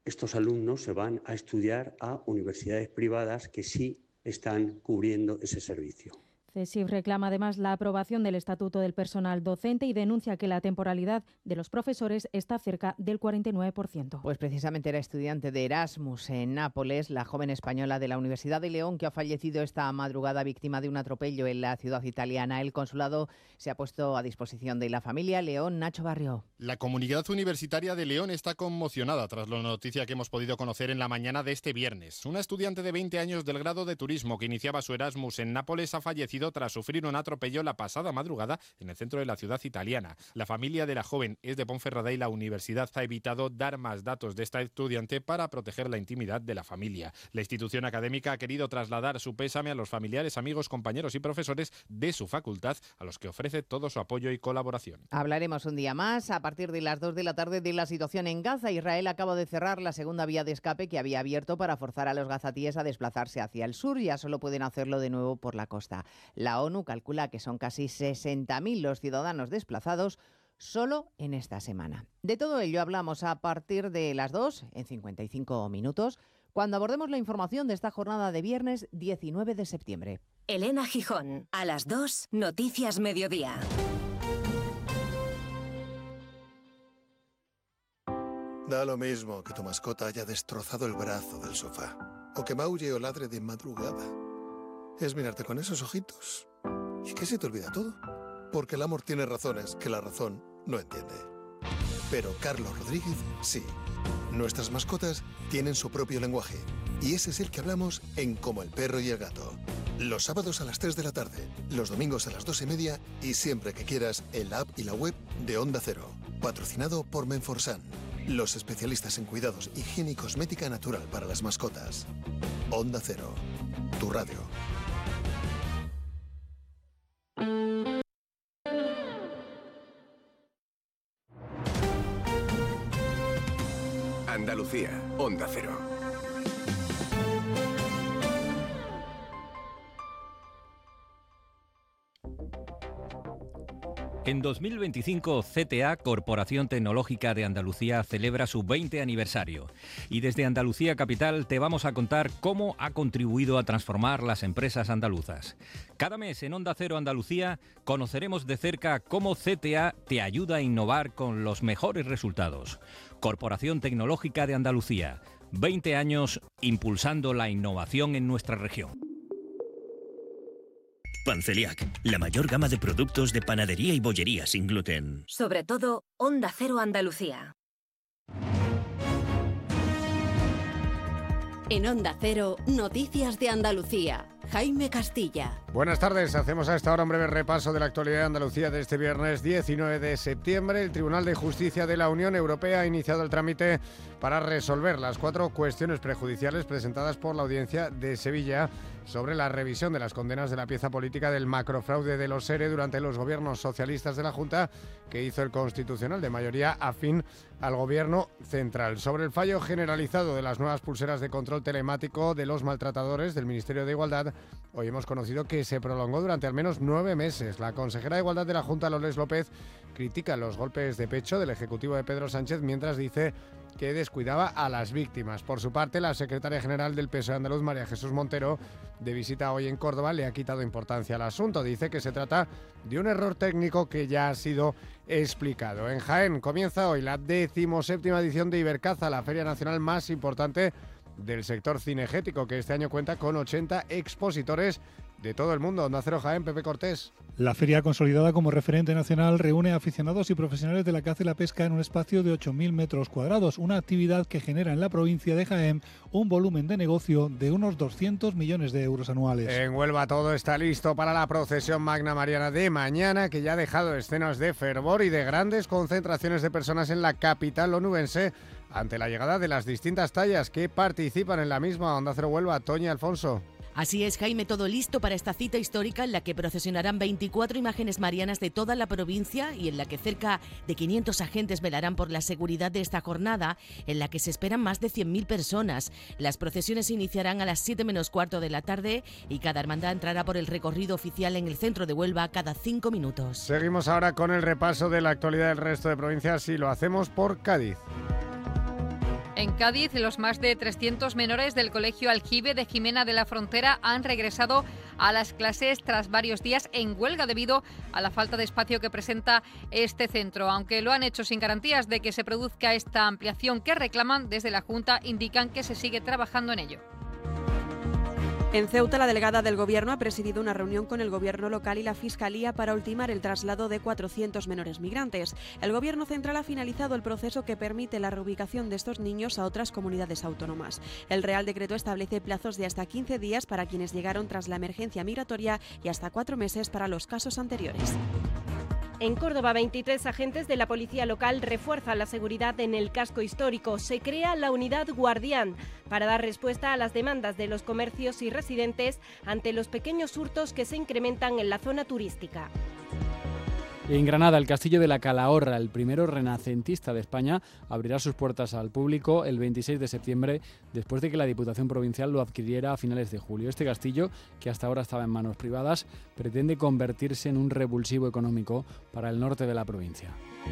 estos alumnos se van a estudiar a universidades privadas que sí están cubriendo ese servicio. CESIF reclama además la aprobación del Estatuto del Personal Docente y denuncia que la temporalidad de los profesores está cerca del cuarenta y nueve por ciento. Pues precisamente era estudiante de Erasmus en Nápoles, la joven española de la Universidad de León que ha fallecido esta madrugada víctima de un atropello en la ciudad italiana. El consulado se ha puesto a disposición de la familia. León, Nacho Barrio. La comunidad universitaria de León está conmocionada tras la noticia que hemos podido conocer en la mañana de este viernes. Una estudiante de veinte años del grado de turismo que iniciaba su Erasmus en Nápoles ha fallecido tras sufrir un atropello la pasada madrugada en el centro de la ciudad italiana. La familia de la joven es de Ponferrada y la universidad ha evitado dar más datos de esta estudiante para proteger la intimidad de la familia. La institución académica ha querido trasladar su pésame a los familiares, amigos, compañeros y profesores de su facultad, a los que ofrece todo su apoyo y colaboración. Hablaremos un día más, a partir de las dos de la tarde, de la situación en Gaza. Israel acaba de cerrar la segunda vía de escape que había abierto para forzar a los gazatíes a desplazarse hacia el sur. Ya solo pueden hacerlo de nuevo por la costa. La ONU calcula que son casi sesenta mil los ciudadanos desplazados solo en esta semana. De todo ello hablamos a partir de las dos, en cincuenta y cinco minutos, cuando abordemos la información de esta jornada de viernes diecinueve de septiembre. Elena Gijón, a las dos, Noticias Mediodía. Da lo mismo que tu mascota haya destrozado el brazo del sofá o que maulle o ladre de madrugada. Es mirarte con esos ojitos y que se te olvida todo. Porque el amor tiene razones que la razón no entiende. Pero Carlos Rodríguez sí. Nuestras mascotas tienen su propio lenguaje y ese es el que hablamos en Como el perro y el gato. Los sábados a las tres de la tarde, los domingos a las dos y media y siempre que quieras en la app y la web de Onda Cero. Patrocinado por Menforsan, los especialistas en cuidados, higiene y cosmética natural para las mascotas. Onda Cero, tu radio. Andalucía, Onda Cero. En dos mil veinticinco, C T A, Corporación Tecnológica de Andalucía, celebra su veinte aniversario. Y desde Andalucía Capital te vamos a contar cómo ha contribuido a transformar las empresas andaluzas. Cada mes en Onda Cero Andalucía conoceremos de cerca cómo C T A te ayuda a innovar con los mejores resultados. Corporación Tecnológica de Andalucía, veinte años impulsando la innovación en nuestra región. Panceliac, la mayor gama de productos de panadería y bollería sin gluten. Sobre todo, Onda Cero Andalucía. En Onda Cero, Noticias de Andalucía. Jaime Castilla. Buenas tardes, hacemos a esta hora un breve repaso de la actualidad de Andalucía de este viernes diecinueve de septiembre. El Tribunal de Justicia de la Unión Europea ha iniciado el trámite para resolver las cuatro cuestiones prejudiciales presentadas por la Audiencia de Sevilla sobre la revisión de las condenas de la pieza política del macrofraude de los ERE durante los gobiernos socialistas de la Junta que hizo el Constitucional de mayoría afín al gobierno central. Sobre el fallo generalizado de las nuevas pulseras de control telemático de los maltratadores del Ministerio de Igualdad, hoy hemos conocido que se prolongó durante al menos nueve meses. La consejera de Igualdad de la Junta, Loles López, critica los golpes de pecho del Ejecutivo de Pedro Sánchez mientras dice que descuidaba a las víctimas. Por su parte, la secretaria general del P S O E andaluz, María Jesús Montero, de visita hoy en Córdoba, le ha quitado importancia al asunto. Dice que se trata de un error técnico que ya ha sido explicado. En Jaén comienza hoy la decimoséptima edición de Ibercaza, la feria nacional más importante del sector cinegético, que este año cuenta con ochenta expositores de todo el mundo. Onda Cero Jaén, Pepe Cortés. La feria, consolidada como referente nacional, reúne a aficionados y profesionales de la caza y la pesca en un espacio de ocho mil metros cuadrados, una actividad que genera en la provincia de Jaén un volumen de negocio de unos doscientos millones de euros anuales. En Huelva todo está listo para la procesión magna mariana de mañana, que ya ha dejado escenas de fervor y de grandes concentraciones de personas en la capital onubense ante la llegada de las distintas tallas que participan en la misma. Onda Cero Huelva, Toñi Alfonso. Así es, Jaime, todo listo para esta cita histórica en la que procesionarán veinticuatro imágenes marianas de toda la provincia y en la que cerca de quinientos agentes velarán por la seguridad de esta jornada, en la que se esperan más de cien mil personas. Las procesiones se iniciarán a las siete menos cuarto de la tarde y cada hermandad entrará por el recorrido oficial en el centro de Huelva cada cinco minutos. Seguimos ahora con el repaso de la actualidad del resto de provincias y lo hacemos por Cádiz. En Cádiz, los más de trescientos menores del Colegio Aljibe de Jimena de la Frontera han regresado a las clases tras varios días en huelga debido a la falta de espacio que presenta este centro. Aunque lo han hecho sin garantías de que se produzca esta ampliación que reclaman, desde la Junta indican que se sigue trabajando en ello. En Ceuta, la delegada del Gobierno ha presidido una reunión con el Gobierno local y la Fiscalía para ultimar el traslado de cuatrocientos menores migrantes. El Gobierno central ha finalizado el proceso que permite la reubicación de estos niños a otras comunidades autónomas. El Real Decreto establece plazos de hasta quince días para quienes llegaron tras la emergencia migratoria y hasta cuatro meses para los casos anteriores. En Córdoba, veintitrés agentes de la policía local refuerzan la seguridad en el casco histórico. Se crea la unidad Guardián para dar respuesta a las demandas de los comercios y residentes ante los pequeños hurtos que se incrementan en la zona turística. En Granada, el Castillo de la Calahorra, el primero renacentista de España, abrirá sus puertas al público el veintiséis de septiembre, después de que la Diputación Provincial lo adquiriera a finales de julio. Este castillo, que hasta ahora estaba en manos privadas, pretende convertirse en un revulsivo económico para el norte de la provincia.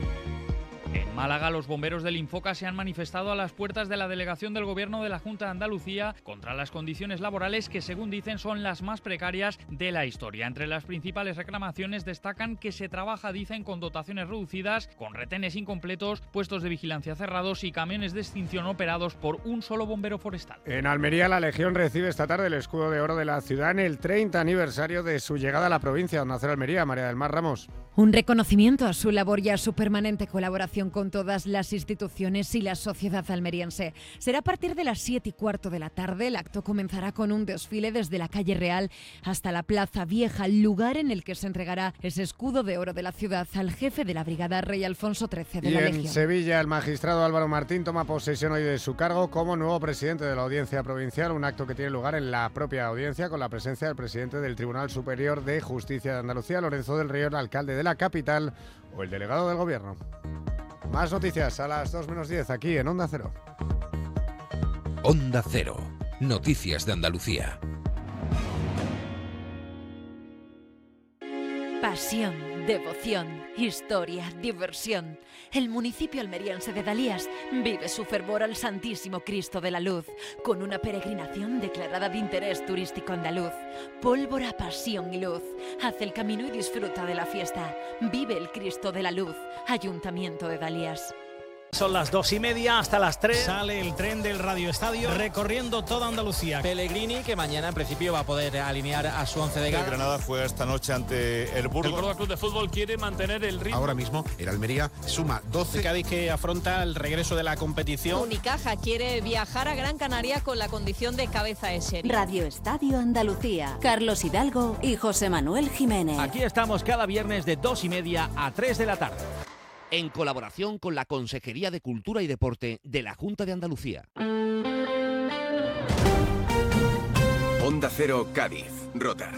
En Málaga, los bomberos del Infoca se han manifestado a las puertas de la delegación del Gobierno de la Junta de Andalucía contra las condiciones laborales que, según dicen, son las más precarias de la historia. Entre las principales reclamaciones destacan que se trabaja, dicen, con dotaciones reducidas, con retenes incompletos, puestos de vigilancia cerrados y camiones de extinción operados por un solo bombero forestal. En Almería, la Legión recibe esta tarde el escudo de oro de la ciudad en el treinta aniversario de su llegada a la provincia de Nacer Almería. María del Mar Ramos. Un reconocimiento a su labor y a su permanente colaboración con todas las instituciones y la sociedad almeriense. Será a partir de las siete y cuarto de la tarde. El acto comenzará con un desfile desde la calle Real hasta la Plaza Vieja, lugar en el que se entregará ese escudo de oro de la ciudad al jefe de la brigada, Rey Alfonso trece de y la en Legión. Sevilla, el magistrado Álvaro Martín toma posesión hoy de su cargo como nuevo presidente de la Audiencia Provincial, un acto que tiene lugar en la propia audiencia con la presencia del presidente del Tribunal Superior de Justicia de Andalucía, Lorenzo del Río, el alcalde de la capital o el delegado del Gobierno. Más noticias a las dos menos diez aquí en Onda Cero. Onda Cero. Noticias de Andalucía. Pasión, devoción, historia, diversión. El municipio almeriense de Dalías vive su fervor al Santísimo Cristo de la Luz, con una peregrinación declarada de interés turístico andaluz. Pólvora, pasión y luz. Haz el camino y disfruta de la fiesta. Vive el Cristo de la Luz. Ayuntamiento de Dalías. Son las dos y media, hasta las tres sale el tren del Radio Estadio recorriendo toda Andalucía. Pellegrini, que mañana en principio va a poder alinear a su once de gala. El Granada fue esta noche ante el Burgos. El Córdoba Club de Fútbol quiere mantener el ritmo. Ahora mismo el Almería suma doce. El Cádiz, que afronta el regreso de la competición. Unicaja quiere viajar a Gran Canaria con la condición de cabeza de serie. Radio Estadio Andalucía. Carlos Hidalgo y José Manuel Jiménez. Aquí estamos cada viernes de dos y media a tres de la tarde, en colaboración con la Consejería de Cultura y Deporte de la Junta de Andalucía. Onda Cero, Cádiz, Rota.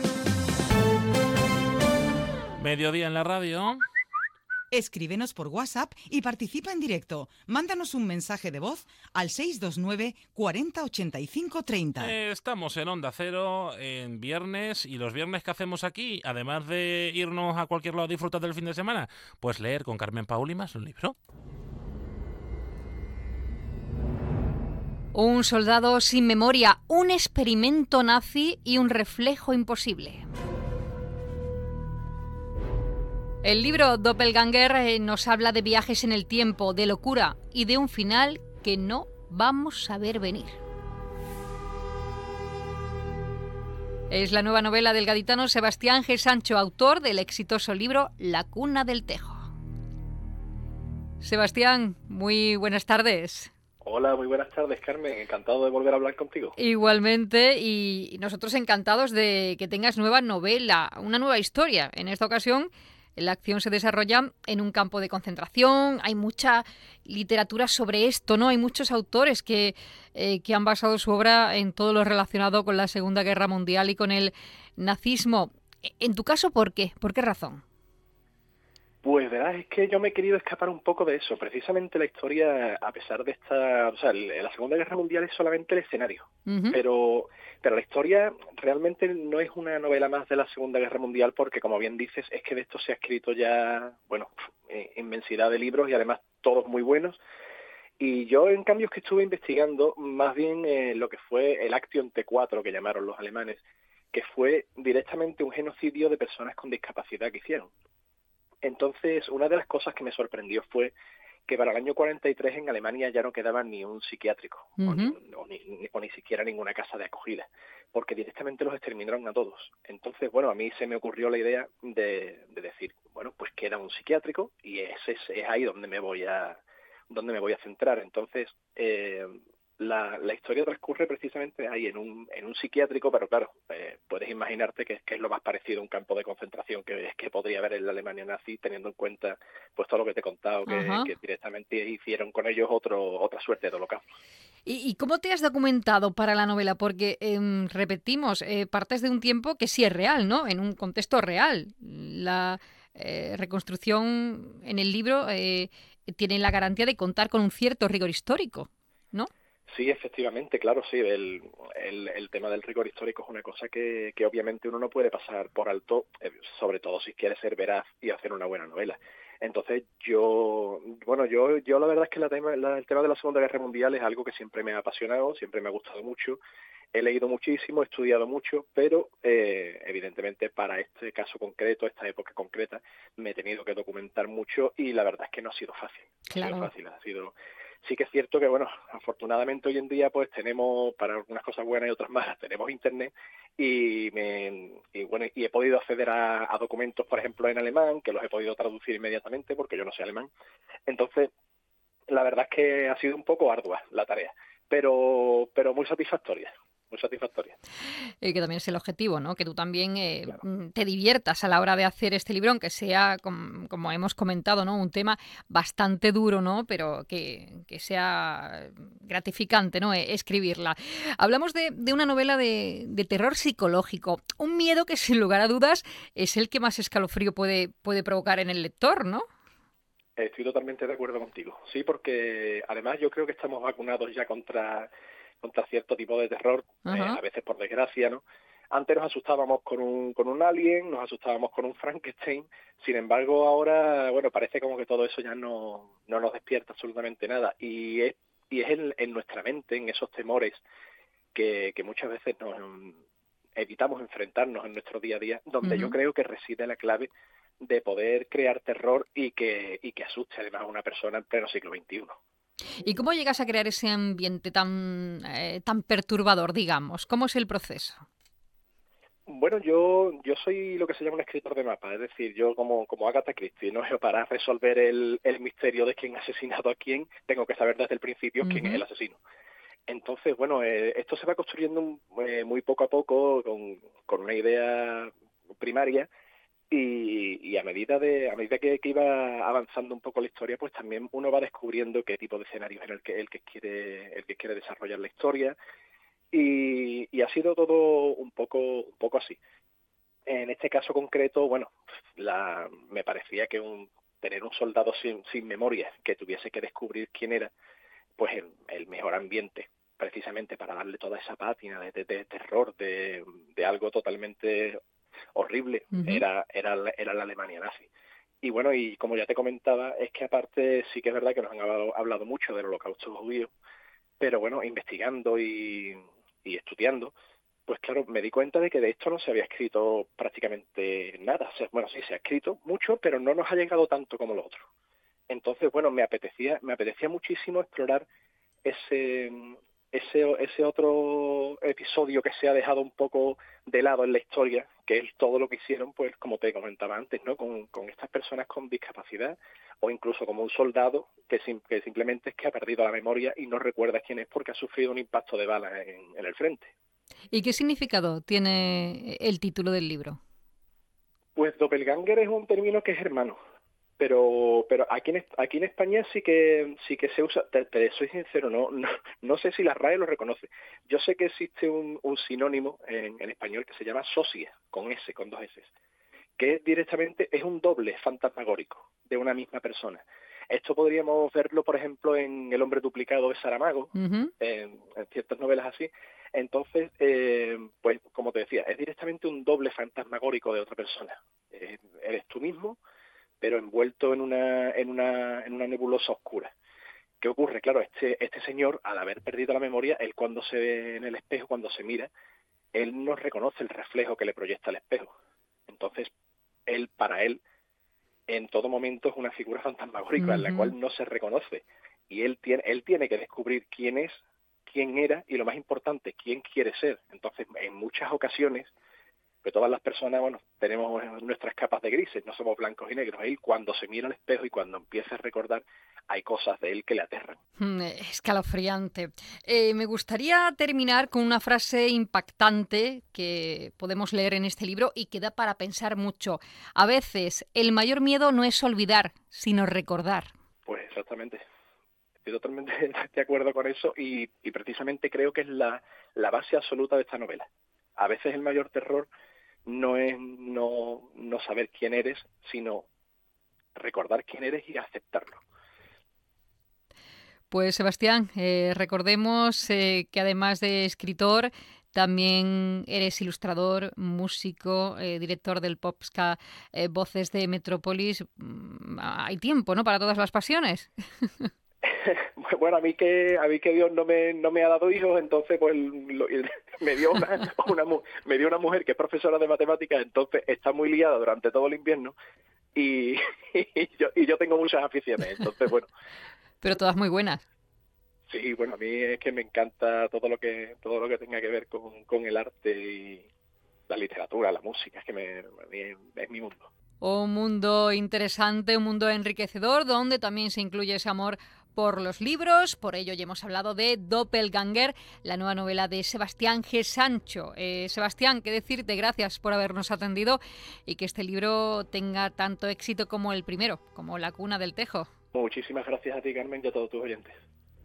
Mediodía en la radio. Escríbenos por WhatsApp y participa en directo. Mándanos un mensaje de voz al seis dos nueve, cuarenta, ochenta y cinco, treinta. Eh, estamos en Onda Cero en viernes, y los viernes que hacemos aquí, además de irnos a cualquier lado a disfrutar del fin de semana, pues leer con Carmen Pauli más un libro. Un soldado sin memoria, un experimento nazi y un reflejo imposible. El libro Doppelganger nos habla de viajes en el tiempo, de locura y de un final que no vamos a ver venir. Es la nueva novela del gaditano Sebastián G. Sancho, autor del exitoso libro La cuna del tejo. Sebastián, muy buenas tardes. Hola, muy buenas tardes, Carmen. Encantado de volver a hablar contigo. Igualmente, y nosotros encantados de que tengas nueva novela, una nueva historia. En esta ocasión, la acción se desarrolla en un campo de concentración. Hay mucha literatura sobre esto, ¿no? Hay muchos autores que, eh, que han basado su obra en todo lo relacionado con la Segunda Guerra Mundial y con el nazismo. En tu caso, ¿por qué? ¿Por qué razón? Pues verás, es que yo me he querido escapar un poco de eso. Precisamente la historia, a pesar de esta... O sea, la Segunda Guerra Mundial es solamente el escenario. Uh-huh. Pero... Pero la historia realmente no es una novela más de la Segunda Guerra Mundial porque, como bien dices, es que de esto se ha escrito ya, bueno, inmensidad de libros y además todos muy buenos. Y yo, en cambio, es que estuve investigando más bien eh, lo que fue el Action T cuatro, que llamaron los alemanes, que fue directamente un genocidio de personas con discapacidad que hicieron. Entonces, una de las cosas que me sorprendió fue que para el año cuarenta y tres en Alemania ya no quedaba ni un psiquiátrico, uh-huh. o, ni, o, ni, o ni siquiera ninguna casa de acogida, porque directamente los exterminaron a todos. Entonces, bueno, a mí se me ocurrió la idea de, de decir, bueno, pues queda un psiquiátrico y ese es, es ahí donde me voy a donde me voy a centrar. Entonces, eh, la, la historia transcurre precisamente ahí en un en un psiquiátrico, pero claro, eh, puedes imaginarte que, que es lo más parecido a un campo de concentración que, que podría haber en la Alemania nazi, teniendo en cuenta pues todo lo que te he contado, que, que directamente hicieron con ellos otro otra suerte de holocausto. ¿Y, y cómo te has documentado para la novela? Porque, eh, repetimos, eh, partes de un tiempo que sí es real, ¿no? En un contexto real. La eh, reconstrucción en el libro eh, tiene la garantía de contar con un cierto rigor histórico, ¿no? Sí, efectivamente, claro, sí. El, el, el tema del rigor histórico es una cosa que, que obviamente uno no puede pasar por alto, eh, sobre todo si quiere ser veraz y hacer una buena novela. Entonces yo, bueno, yo yo la verdad es que la tema, la, el tema de la Segunda Guerra Mundial es algo que siempre me ha apasionado, siempre me ha gustado mucho. He leído muchísimo, he estudiado mucho, pero eh, evidentemente para este caso concreto, esta época concreta, me he tenido que documentar mucho y la verdad es que no ha sido fácil. Claro. No ha sido fácil, ha sido... Sí que es cierto que, bueno, afortunadamente hoy en día pues tenemos, para algunas cosas buenas y otras malas, tenemos internet y, me, y bueno, y he podido acceder a, a documentos, por ejemplo, en alemán, que los he podido traducir inmediatamente porque yo no sé alemán. Entonces, la verdad es que ha sido un poco ardua la tarea, pero, pero muy satisfactoria. Muy satisfactoria. Eh, que también es el objetivo, ¿no? Que tú también eh, claro. te diviertas a la hora de hacer este libro, aunque sea, com, como hemos comentado, ¿no? Un tema bastante duro, ¿no? Pero que, que sea gratificante, ¿no? Eh, escribirla. Hablamos de, de una novela de, de terror psicológico, un miedo que sin lugar a dudas es el que más escalofrío puede, puede provocar en el lector, ¿no? Estoy totalmente de acuerdo contigo. Sí, porque además yo creo que estamos vacunados ya contra... contra cierto tipo de terror, uh-huh. eh, a veces por desgracia, ¿no? Antes nos asustábamos con un con un alien, nos asustábamos con un Frankenstein, sin embargo ahora, bueno, parece como que todo eso ya no, no nos despierta absolutamente nada, y es, y es en, en nuestra mente, en esos temores que, que muchas veces nos evitamos enfrentarnos en nuestro día a día, donde uh-huh. yo creo que reside la clave de poder crear terror y que, y que asuste además a una persona en pleno siglo veintiuno. ¿Y cómo llegas a crear ese ambiente tan, eh, tan perturbador, digamos? ¿Cómo es el proceso? Bueno, yo yo soy lo que se llama un escritor de mapa, es decir, yo como como Agatha Christie, ¿no? Para resolver el, el misterio de quién ha asesinado a quién, tengo que saber desde el principio uh-huh. quién es el asesino. Entonces, bueno, eh, esto se va construyendo eh, muy poco a poco con, con una idea primaria. Y, y a medida de a medida que, que iba avanzando un poco la historia, pues también uno va descubriendo qué tipo de escenario es el que el que quiere el que quiere desarrollar la historia y, y ha sido todo un poco un poco así. En este caso concreto, bueno, la, me parecía que un, tener un soldado sin, sin memoria que tuviese que descubrir quién era, pues el, el mejor ambiente precisamente para darle toda esa pátina de, de, de terror, de, de algo totalmente horrible, uh-huh. era, era, era la Alemania nazi. Y bueno, y como ya te comentaba, es que aparte sí que es verdad que nos han hablado, hablado mucho del holocausto judío, pero bueno, investigando y, y estudiando, pues claro, me di cuenta de que de esto no se había escrito prácticamente nada. O sea, bueno, sí, se ha escrito mucho, pero no nos ha llegado tanto como lo otro. Entonces, bueno, me apetecía, me apetecía muchísimo explorar ese... Ese, ese otro episodio que se ha dejado un poco de lado en la historia, que es todo lo que hicieron, pues como te comentaba antes, ¿no? Con, con estas personas con discapacidad, o incluso como un soldado que, sim, que simplemente es que ha perdido la memoria y no recuerda quién es porque ha sufrido un impacto de bala en, en el frente. ¿Y qué significado tiene el título del libro? Pues doppelganger es un término que es hermano. Pero pero aquí en aquí en España sí que sí que se usa, te, te soy sincero, no, no no sé si la R A E lo reconoce. Yo sé que existe un, un sinónimo en, en español que se llama sosia, con S, con dos S, que directamente es un doble fantasmagórico de una misma persona. Esto podríamos verlo, por ejemplo, en El hombre duplicado de Saramago, uh-huh. en, en ciertas novelas así. Entonces, eh, pues como te decía, es directamente un doble fantasmagórico de otra persona. Eh, eres tú mismo, pero envuelto en una en una en una nebulosa oscura, ¿Qué ocurre? Claro, este, este señor, al haber perdido la memoria, él cuando se ve en el espejo, cuando se mira, él no reconoce el reflejo que le proyecta el espejo. Entonces, él, para él, en todo momento es una figura fantasmagórica uh-huh. en la cual no se reconoce. Y él tiene, él tiene que descubrir quién es, quién era y, lo más importante, quién quiere ser. Entonces, en muchas ocasiones, que todas las personas, bueno, tenemos nuestras capas de grises, no somos blancos y negros. Él, cuando se mira al espejo y cuando empieza a recordar, hay cosas de él que le aterran. Mm, escalofriante. Eh, me gustaría terminar con una frase impactante que podemos leer en este libro y que da para pensar mucho. A veces, el mayor miedo no es olvidar, sino recordar. Pues exactamente. Estoy totalmente de acuerdo con eso y, y precisamente creo que es la, la base absoluta de esta novela. A veces el mayor terror no es no, no saber quién eres, sino recordar quién eres y aceptarlo. Pues Sebastián, eh, recordemos eh, que además de escritor, también eres ilustrador, músico, eh, director del Popska eh, Voces de Metrópolis. Hay tiempo, ¿no?, para todas las pasiones. Bueno, a mí que a mí que Dios no me no me ha dado hijos, entonces pues lo, me dio una, una me dio una mujer que es profesora de matemáticas, entonces está muy liada durante todo el invierno y, y yo y yo tengo muchas aficiones, entonces bueno. Pero todas muy buenas. Sí, bueno, a mí es que me encanta todo lo que todo lo que tenga que ver con, con el arte y la literatura, la música, es que me, a mí es, es mi mundo. Un mundo interesante, un mundo enriquecedor, donde también se incluye ese amor por los libros. Por ello ya hemos hablado de Doppelganger, la nueva novela de Sebastián G. Sancho. Eh, Sebastián, qué decirte, gracias por habernos atendido y que este libro tenga tanto éxito como el primero, como La cuna del tejo. Muchísimas gracias a ti, Carmen, y a todos tus oyentes.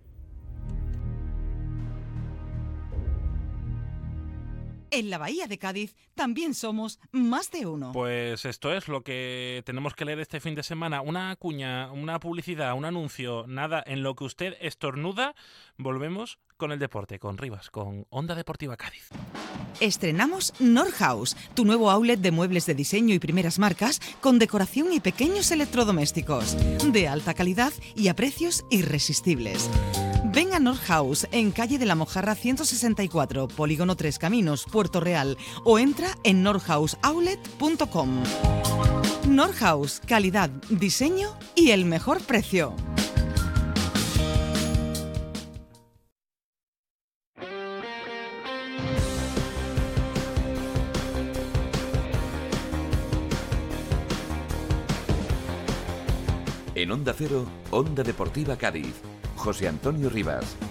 En la Bahía de Cádiz también somos más de uno. Pues esto es lo que tenemos que leer este fin de semana. Una cuña, una publicidad, un anuncio, nada. En lo que usted estornuda, volvemos con el deporte, con Rivas, con Onda Deportiva Cádiz. Estrenamos Norhaus, tu nuevo outlet de muebles de diseño y primeras marcas con decoración y pequeños electrodomésticos de alta calidad y a precios irresistibles. Ven a Norhaus en calle de la Mojarra ciento sesenta y cuatro, Polígono Tres Caminos, Puerto Real, o entra en norhaus outlet punto com. Norhaus, calidad, diseño y el mejor precio. En Onda Cero, Onda Deportiva Cádiz, José Antonio Rivas.